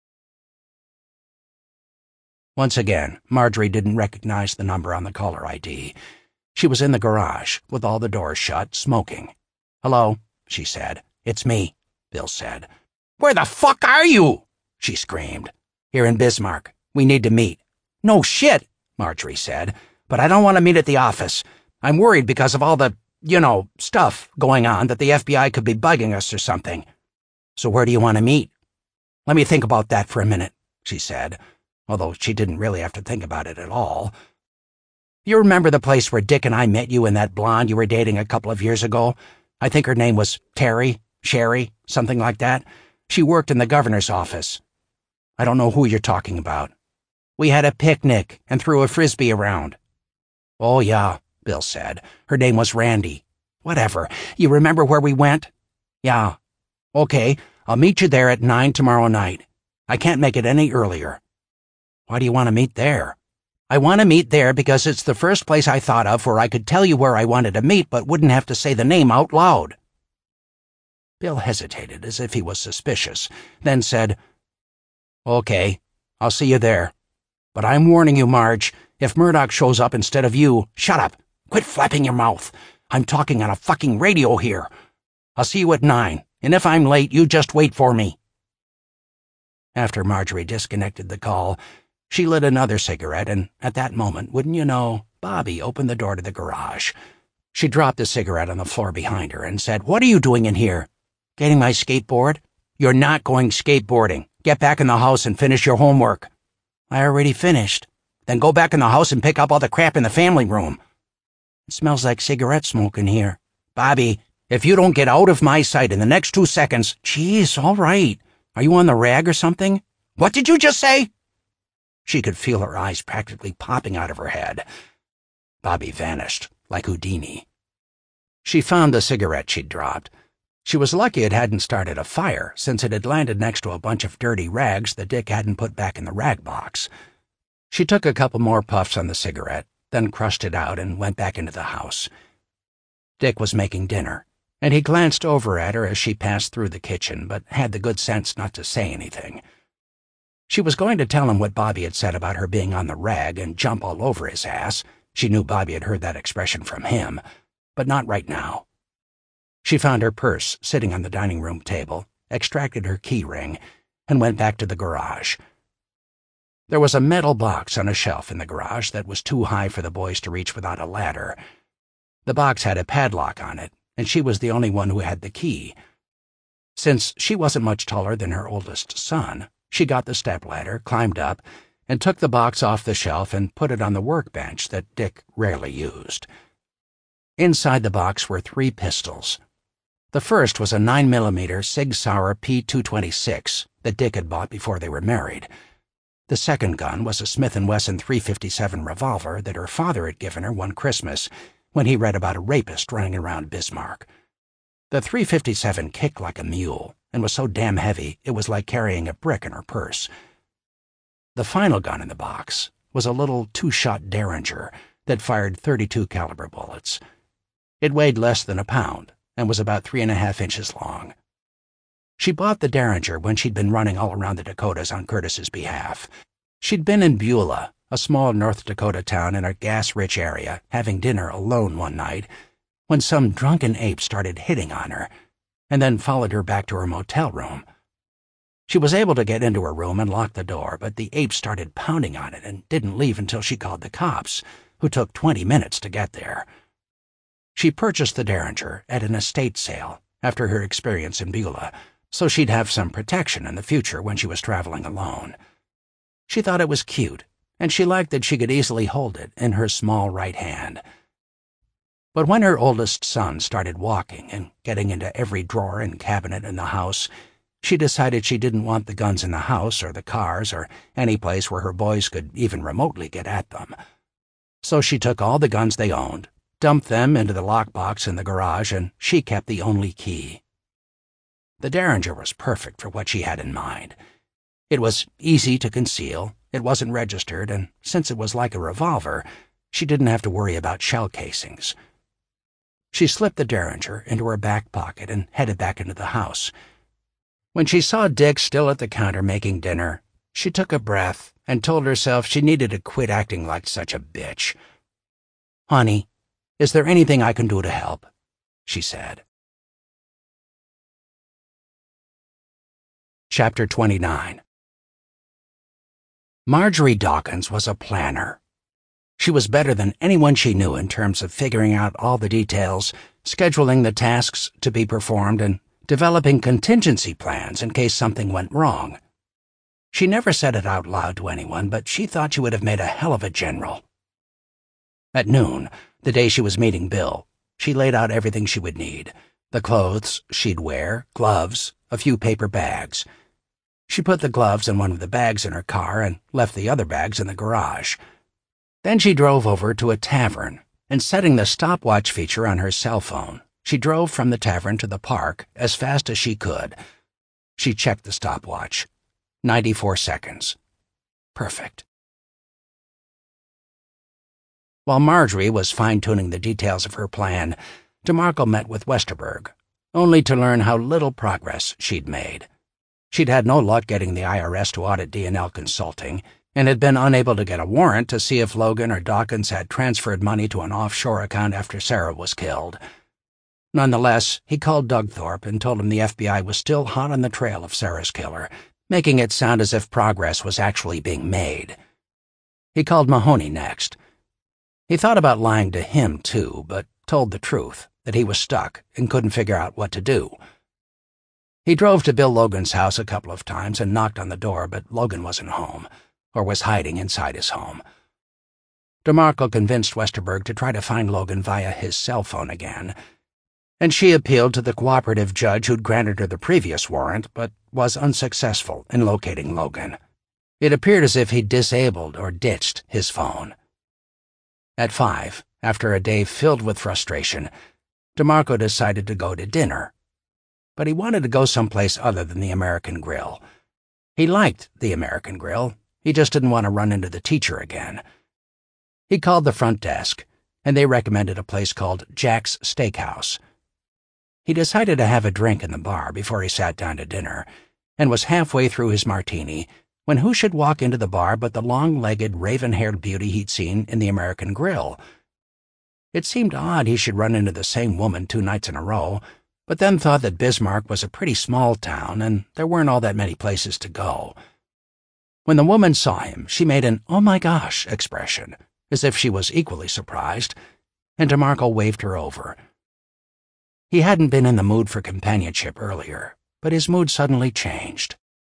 Once again, Marjorie didn't recognize the number on the caller ID. She was in the garage, with all the doors shut, smoking. "Hello," she said. "It's me," Bill said. "Where the fuck are you?" she screamed. "Here in Bismarck. We need to meet." "No shit," Marjorie said, "but I don't want to meet at the office. I'm worried because of all the, stuff going on that the FBI could be bugging us or something." "So where do you want to meet?" "Let me think about that for a minute," she said, although she didn't really have to think about it at all. "You remember the place where Dick and I met you and that blonde you were dating a couple of years ago? I think her name was Sherry, something like that. She worked in the governor's office." "I don't know who you're talking about." "We had a picnic and threw a frisbee around." "Oh, yeah," Bill said. "Her name was Randy." "Whatever. You remember where we went?" "Yeah." "Okay, I'll meet you there at 9 tomorrow night. I can't make it any earlier." "Why do you want to meet there?" "I want to meet there because it's the first place I thought of where I could tell you where I wanted to meet but wouldn't have to say the name out loud." Bill hesitated as if he was suspicious, then said, "Okay, I'll see you there. But I'm warning you, Marge, if Murdoch shows up instead of you, shut up. Quit flapping your mouth. I'm talking on a fucking radio here. I'll see you at 9, and if I'm late, you just wait for me." After Marjorie disconnected the call, she lit another cigarette, and at that moment, wouldn't you know, Bobby opened the door to the garage. She dropped the cigarette on the floor behind her and said, "What are you doing in here?" "Getting my skateboard." "You're not going skateboarding. Get back in the house and finish your homework." "I already finished." "Then go back in the house and pick up all the crap in the family room." "It smells like cigarette smoke in here." "Bobby, if you don't get out of my sight in the next 2 seconds..." "Jeez, all right. Are you on the rag or something?" "What did you just say?" She could feel her eyes practically popping out of her head. Bobby vanished, like Houdini. She found the cigarette she'd dropped. She was lucky it hadn't started a fire, since it had landed next to a bunch of dirty rags that Dick hadn't put back in the rag box. She took a couple more puffs on the cigarette, then crushed it out and went back into the house. Dick was making dinner, and he glanced over at her as she passed through the kitchen, but had the good sense not to say anything. She was going to tell him what Bobby had said about her being on the rag and jump all over his ass. She knew Bobby had heard that expression from him, but not right now. She found her purse sitting on the dining room table, extracted her key ring, and went back to the garage. There was a metal box on a shelf in the garage that was too high for the boys to reach without a ladder. The box had a padlock on it, and she was the only one who had the key. Since she wasn't much taller than her oldest son, she got the stepladder, climbed up, and took the box off the shelf and put it on the workbench that Dick rarely used. Inside the box were 3 pistols. The first was a 9mm Sig Sauer P226 that Dick had bought before they were married. The second gun was a Smith & Wesson .357 revolver that her father had given her one Christmas when he read about a rapist running around Bismarck. The .357 kicked like a mule and was so damn heavy it was like carrying a brick in her purse. The final gun in the box was a little two-shot Derringer that fired .32 caliber bullets. It weighed less than a pound and was about 3.5 inches long. She bought the Derringer when she'd been running all around the Dakotas on Curtis's behalf. She'd been in Beulah, a small North Dakota town in a gas-rich area, having dinner alone one night, when some drunken ape started hitting on her, and then followed her back to her motel room. She was able to get into her room and lock the door, but the ape started pounding on it and didn't leave until she called the cops, who took 20 minutes to get there. She purchased the Derringer at an estate sale after her experience in Beulah, so she'd have some protection in the future when she was traveling alone. She thought it was cute, and she liked that she could easily hold it in her small right hand. But when her oldest son started walking and getting into every drawer and cabinet in the house, she decided she didn't want the guns in the house or the cars or any place where her boys could even remotely get at them. So she took all the guns they owned, dumped them into the lockbox in the garage, and she kept the only key. The Derringer was perfect for what she had in mind. It was easy to conceal, it wasn't registered, and since it was like a revolver, she didn't have to worry about shell casings. She slipped the Derringer into her back pocket and headed back into the house. When she saw Dick still at the counter making dinner, she took a breath and told herself she needed to quit acting like such a bitch. "Honey, is there anything I can do to help?" she said. Chapter 29. Marjorie Dawkins was a planner. She was better than anyone she knew in terms of figuring out all the details, scheduling the tasks to be performed, and developing contingency plans in case something went wrong. She never said it out loud to anyone, but she thought she would have made a hell of a general. At noon, the day she was meeting Bill, she laid out everything she would need: the clothes she'd wear, gloves, a few paper bags. She put the gloves in one of the bags in her car and left the other bags in the garage. Then she drove over to a tavern, and setting the stopwatch feature on her cell phone, she drove from the tavern to the park as fast as she could. She checked the stopwatch. 94 seconds. Perfect. While Marjorie was fine-tuning the details of her plan, DeMarco met with Westerberg, only to learn how little progress she'd made. She'd had no luck getting the IRS to audit D&L Consulting, and had been unable to get a warrant to see if Logan or Dawkins had transferred money to an offshore account after Sarah was killed. Nonetheless, he called Doug Thorpe and told him the FBI was still hot on the trail of Sarah's killer, making it sound as if progress was actually being made. He called Mahoney next. He thought about lying to him, too, but told the truth, that he was stuck and couldn't figure out what to do. He drove to Bill Logan's house a couple of times and knocked on the door, but Logan wasn't home, or was hiding inside his home. DeMarco convinced Westerberg to try to find Logan via his cell phone again, and she appealed to the cooperative judge who'd granted her the previous warrant, but was unsuccessful in locating Logan. It appeared as if he'd disabled or ditched his phone. At 5, after a day filled with frustration, DeMarco decided to go to dinner. But he wanted to go someplace other than the American Grill. He liked the American Grill, he just didn't want to run into the teacher again. He called the front desk, and they recommended a place called Jack's Steakhouse. He decided to have a drink in the bar before he sat down to dinner, and was halfway through his martini when who should walk into the bar but the long-legged, raven-haired beauty he'd seen in the American Grill. It seemed odd he should run into the same woman 2 nights in a row, but then thought that Bismarck was a pretty small town and there weren't all that many places to go. When the woman saw him, she made an "oh my gosh" expression, as if she was equally surprised, and DeMarco waved her over. He hadn't been in the mood for companionship earlier, but his mood suddenly changed.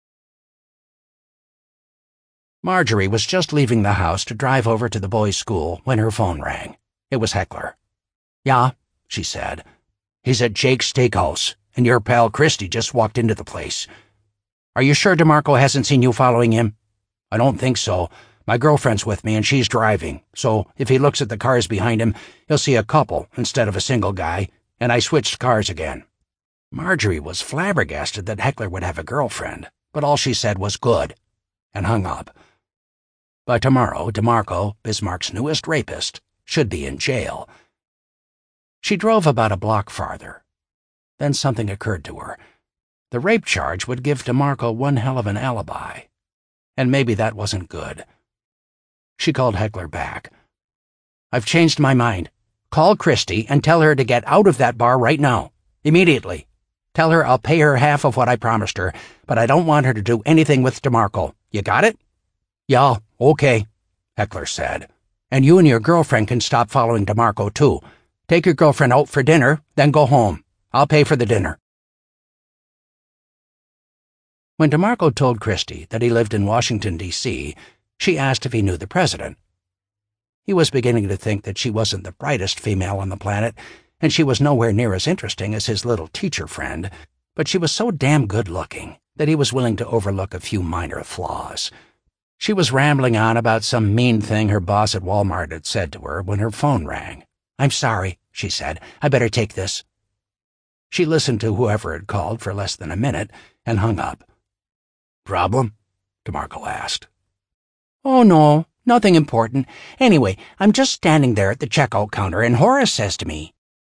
Marjorie was just leaving the house to drive over to the boys' school when her phone rang. It was Heckler. "Yeah," she said. "He's at Jake's Steakhouse, and your pal Christie just walked into the place. Are you sure DeMarco hasn't seen you following him? I don't think so. My girlfriend's with me and she's driving, so if he looks at the cars behind him, he'll see a couple instead of a single guy, and I switched cars again." Marjorie was flabbergasted that Heckler would have a girlfriend, but all she said was good, and hung up. By tomorrow, DeMarco, Bismarck's newest rapist, should be in jail. She drove about a block farther. Then something occurred to her. The rape charge would give DeMarco one hell of an alibi, and maybe that wasn't good. She called Heckler back. "I've changed my mind. Call Christy and tell her to get out of that bar right now. Immediately. Tell her I'll pay her half of what I promised her, but I don't want her to do anything with DeMarco. You got it?" "Yeah, okay," Heckler said. "And you and your girlfriend can stop following DeMarco, too. Take your girlfriend out for dinner, then go home. I'll pay for the dinner." When DeMarco told Christy that he lived in Washington, D.C., she asked if he knew the president. He was beginning to think that she wasn't the brightest female on the planet, and she was nowhere near as interesting as his little teacher friend, but she was so damn good-looking that he was willing to overlook a few minor flaws. She was rambling on about some mean thing her boss at Walmart had said to her when her phone rang. "I'm sorry," she said. "I better take this." She listened to whoever had called for less than a minute and hung up. "Problem?" DeMarco asked. "Oh, no, nothing important. Anyway, I'm just standing there at the checkout counter, and Horace says to me—"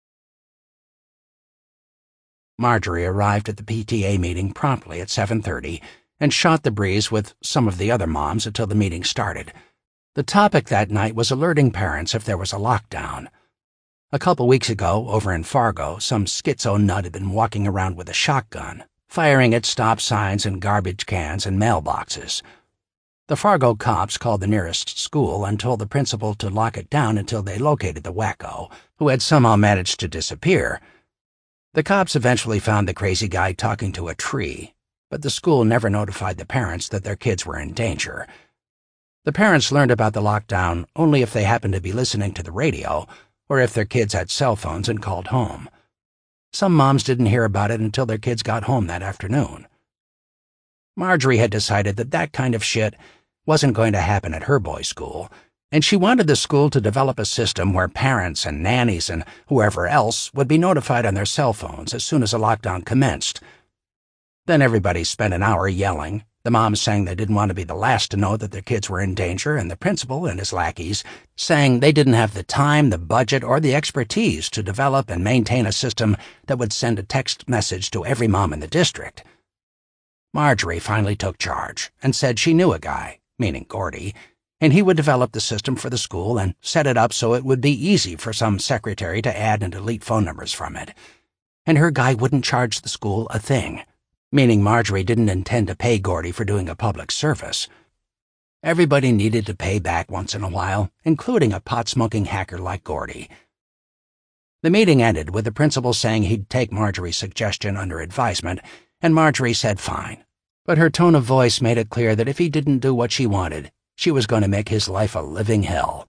Marjorie arrived at the PTA meeting promptly at 7:30 and shot the breeze with some of the other moms until the meeting started. The topic that night was alerting parents if there was a lockdown. A couple weeks ago, over in Fargo, some schizo nut had been walking around with a shotgun, firing at stop signs and garbage cans and mailboxes. The Fargo cops called the nearest school and told the principal to lock it down until they located the wacko, who had somehow managed to disappear. The cops eventually found the crazy guy talking to a tree, but the school never notified the parents that their kids were in danger. The parents learned about the lockdown only if they happened to be listening to the radio or if their kids had cell phones and called home. Some moms didn't hear about it until their kids got home that afternoon. Marjorie had decided that that kind of shit wasn't going to happen at her boys' school, and she wanted the school to develop a system where parents and nannies and whoever else would be notified on their cell phones as soon as a lockdown commenced. Then everybody spent an hour yelling, the moms saying they didn't want to be the last to know that their kids were in danger, and the principal and his lackeys saying they didn't have the time, the budget, or the expertise to develop and maintain a system that would send a text message to every mom in the district. Marjorie finally took charge and said she knew a guy, meaning Gordy, and he would develop the system for the school and set it up so it would be easy for some secretary to add and delete phone numbers from it. And her guy wouldn't charge the school a thing, meaning Marjorie didn't intend to pay Gordy for doing a public service. Everybody needed to pay back once in a while, including a pot-smoking hacker like Gordy. The meeting ended with the principal saying he'd take Marjorie's suggestion under advisement, and Marjorie said fine. But her tone of voice made it clear that if he didn't do what she wanted, she was going to make his life a living hell.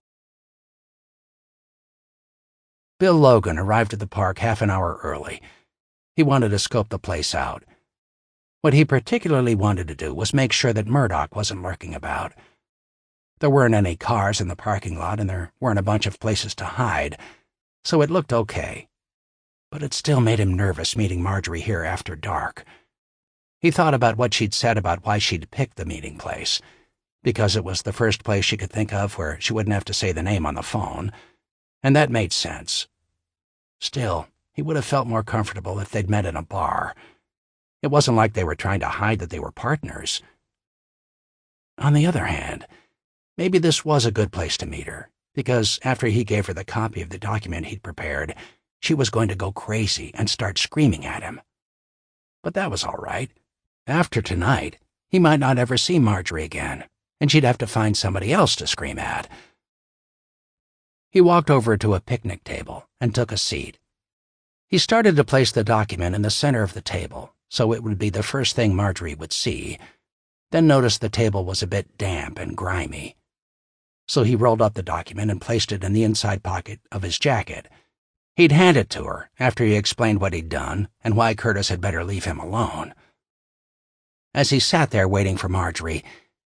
Bill Logan arrived at the park half an hour early. He wanted to scope the place out. What he particularly wanted to do was make sure that Murdoch wasn't lurking about. There weren't any cars in the parking lot, and there weren't a bunch of places to hide, so it looked okay. But it still made him nervous meeting Marjorie here after dark. He thought about what she'd said about why she'd picked the meeting place, because it was the first place she could think of where she wouldn't have to say the name on the phone, and that made sense. Still, he would have felt more comfortable if they'd met in a bar. It wasn't like they were trying to hide that they were partners. On the other hand, maybe this was a good place to meet her, because after he gave her the copy of the document he'd prepared, she was going to go crazy and start screaming at him. But that was all right. After tonight, he might not ever see Marjorie again, and she'd have to find somebody else to scream at. He walked over to a picnic table and took a seat. He started to place the document in the center of the table, so it would be the first thing Marjorie would see, then noticed the table was a bit damp and grimy. So he rolled up the document and placed it in the inside pocket of his jacket. He'd hand it to her after he explained what he'd done and why Curtis had better leave him alone. As he sat there waiting for Marjorie,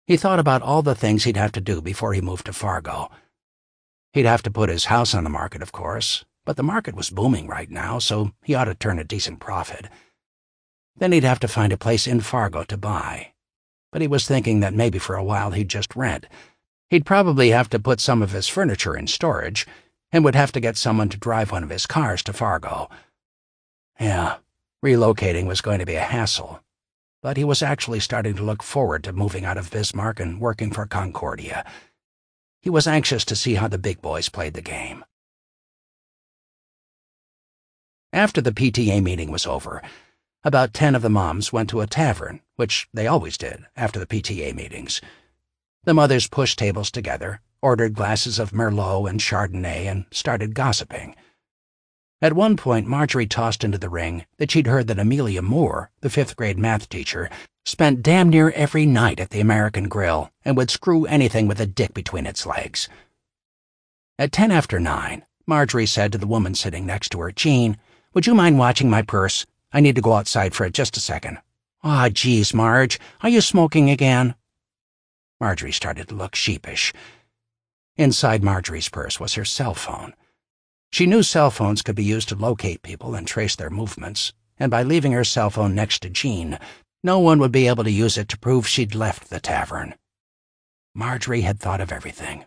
He thought about all the things he'd have to do before he moved to Fargo. He'd have to put his house on the market, of course, but the market was booming right now, so he ought to turn a decent profit. Then he'd have to find a place in Fargo to buy. But he was thinking that maybe for a while he'd just rent. He'd probably have to put some of his furniture in storage, and would have to get someone to drive one of his cars to Fargo. Yeah, relocating was going to be a hassle, but he was actually starting to look forward to moving out of Bismarck and working for Concordia. He was anxious to see how the big boys played the game. After the PTA meeting was over, about 10 of the moms went to a tavern, which they always did after the PTA meetings. The mothers pushed tables together, ordered glasses of Merlot and Chardonnay, and started gossiping. At one point, Marjorie tossed into the ring that she'd heard that Amelia Moore, the 5th-grade math teacher, spent damn near every night at the American Grill and would screw anything with a dick between its legs. At 10 after 9, Marjorie said to the woman sitting next to her, "Jean, would you mind watching my purse? I need to go outside for it just a second." "Aw, geez, Marge, are you smoking again?" Marjorie started to look sheepish. Inside Marjorie's purse was her cell phone. She knew cell phones could be used to locate people and trace their movements, and by leaving her cell phone next to Jean, no one would be able to use it to prove she'd left the tavern. Marjorie had thought of everything.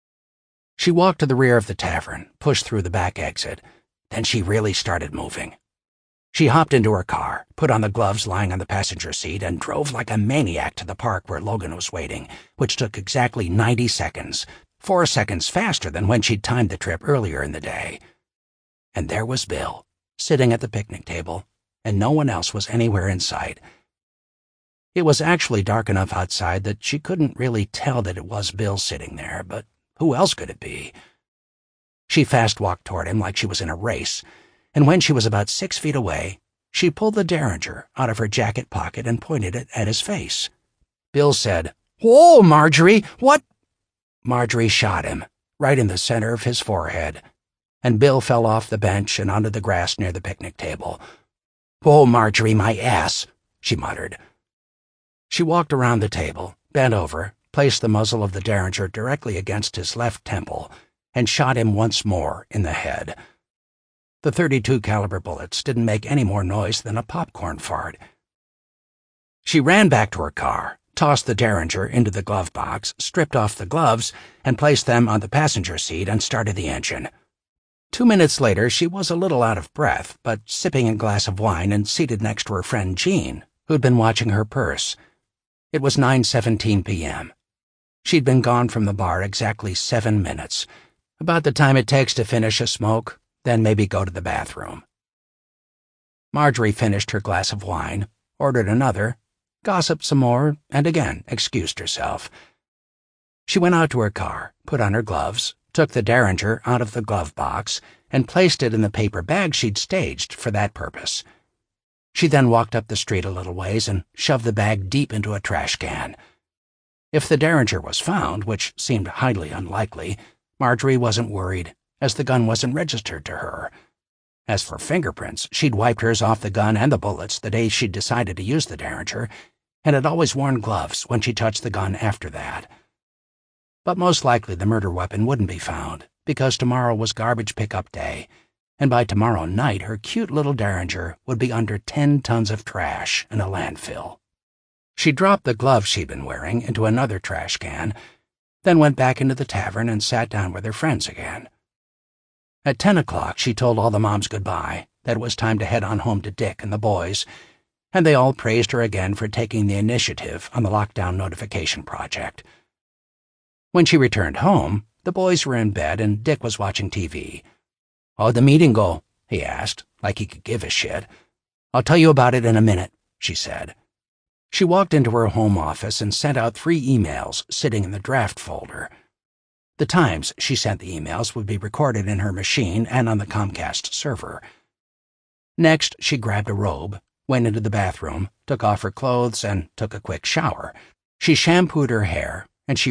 She walked to the rear of the tavern, pushed through the back exit. Then she really started moving. She hopped into her car, put on the gloves lying on the passenger seat, and drove like a maniac to the park where Logan was waiting, which took exactly 90 seconds, 4 seconds faster than when she'd timed the trip earlier in the day. And there was Bill, sitting at the picnic table, and no one else was anywhere in sight. It was actually dark enough outside that she couldn't really tell that it was Bill sitting there, but who else could it be? She fast-walked toward him like she was in a race, and when she was about 6 feet away, she pulled the Derringer out of her jacket pocket and pointed it at his face. Bill said, "Whoa, Marjorie, what?" Marjorie shot him, right in the center of his forehead, and Bill fell off the bench and onto the grass near the picnic table. "Whoa, Marjorie, my ass," she muttered. She walked around the table, bent over, placed the muzzle of the Derringer directly against his left temple, and shot him once more in the head. The .32 caliber bullets didn't make any more noise than a popcorn fart. She ran back to her car, tossed the Derringer into the glove box, stripped off the gloves, and placed them on the passenger seat and started the engine. 2 minutes later, she was a little out of breath, but sipping a glass of wine and seated next to her friend Jean, who'd been watching her purse. It was 9:17 p.m. She'd been gone from the bar exactly 7 minutes, about the time it takes to finish a smoke, then maybe go to the bathroom. Marjorie finished her glass of wine, ordered another, gossiped some more, and again excused herself. She went out to her car, put on her gloves, took the Derringer out of the glove box, and placed it in the paper bag she'd staged for that purpose. She then walked up the street a little ways and shoved the bag deep into a trash can. If the Derringer was found, which seemed highly unlikely, Marjorie wasn't worried, as the gun wasn't registered to her. As for fingerprints, she'd wiped hers off the gun and the bullets the day she'd decided to use the Derringer, and had always worn gloves when she touched the gun after that. But most likely the murder weapon wouldn't be found, because tomorrow was garbage pickup day, and by tomorrow night her cute little Derringer would be under 10 tons of trash in a landfill. She dropped the gloves she'd been wearing into another trash can, then went back into the tavern and sat down with her friends again. At 10 o'clock, she told all the moms goodbye, that it was time to head on home to Dick and the boys, and they all praised her again for taking the initiative on the lockdown notification project. When she returned home, the boys were in bed and Dick was watching TV. "How'd the meeting go?" he asked, like he could give a shit. "I'll tell you about it in a minute," she said. She walked into her home office and sent out 3 emails sitting in the draft folder. The times she sent the emails would be recorded in her machine and on the Comcast server. Next, she grabbed a robe, went into the bathroom, took off her clothes, and took a quick shower. She shampooed her hair,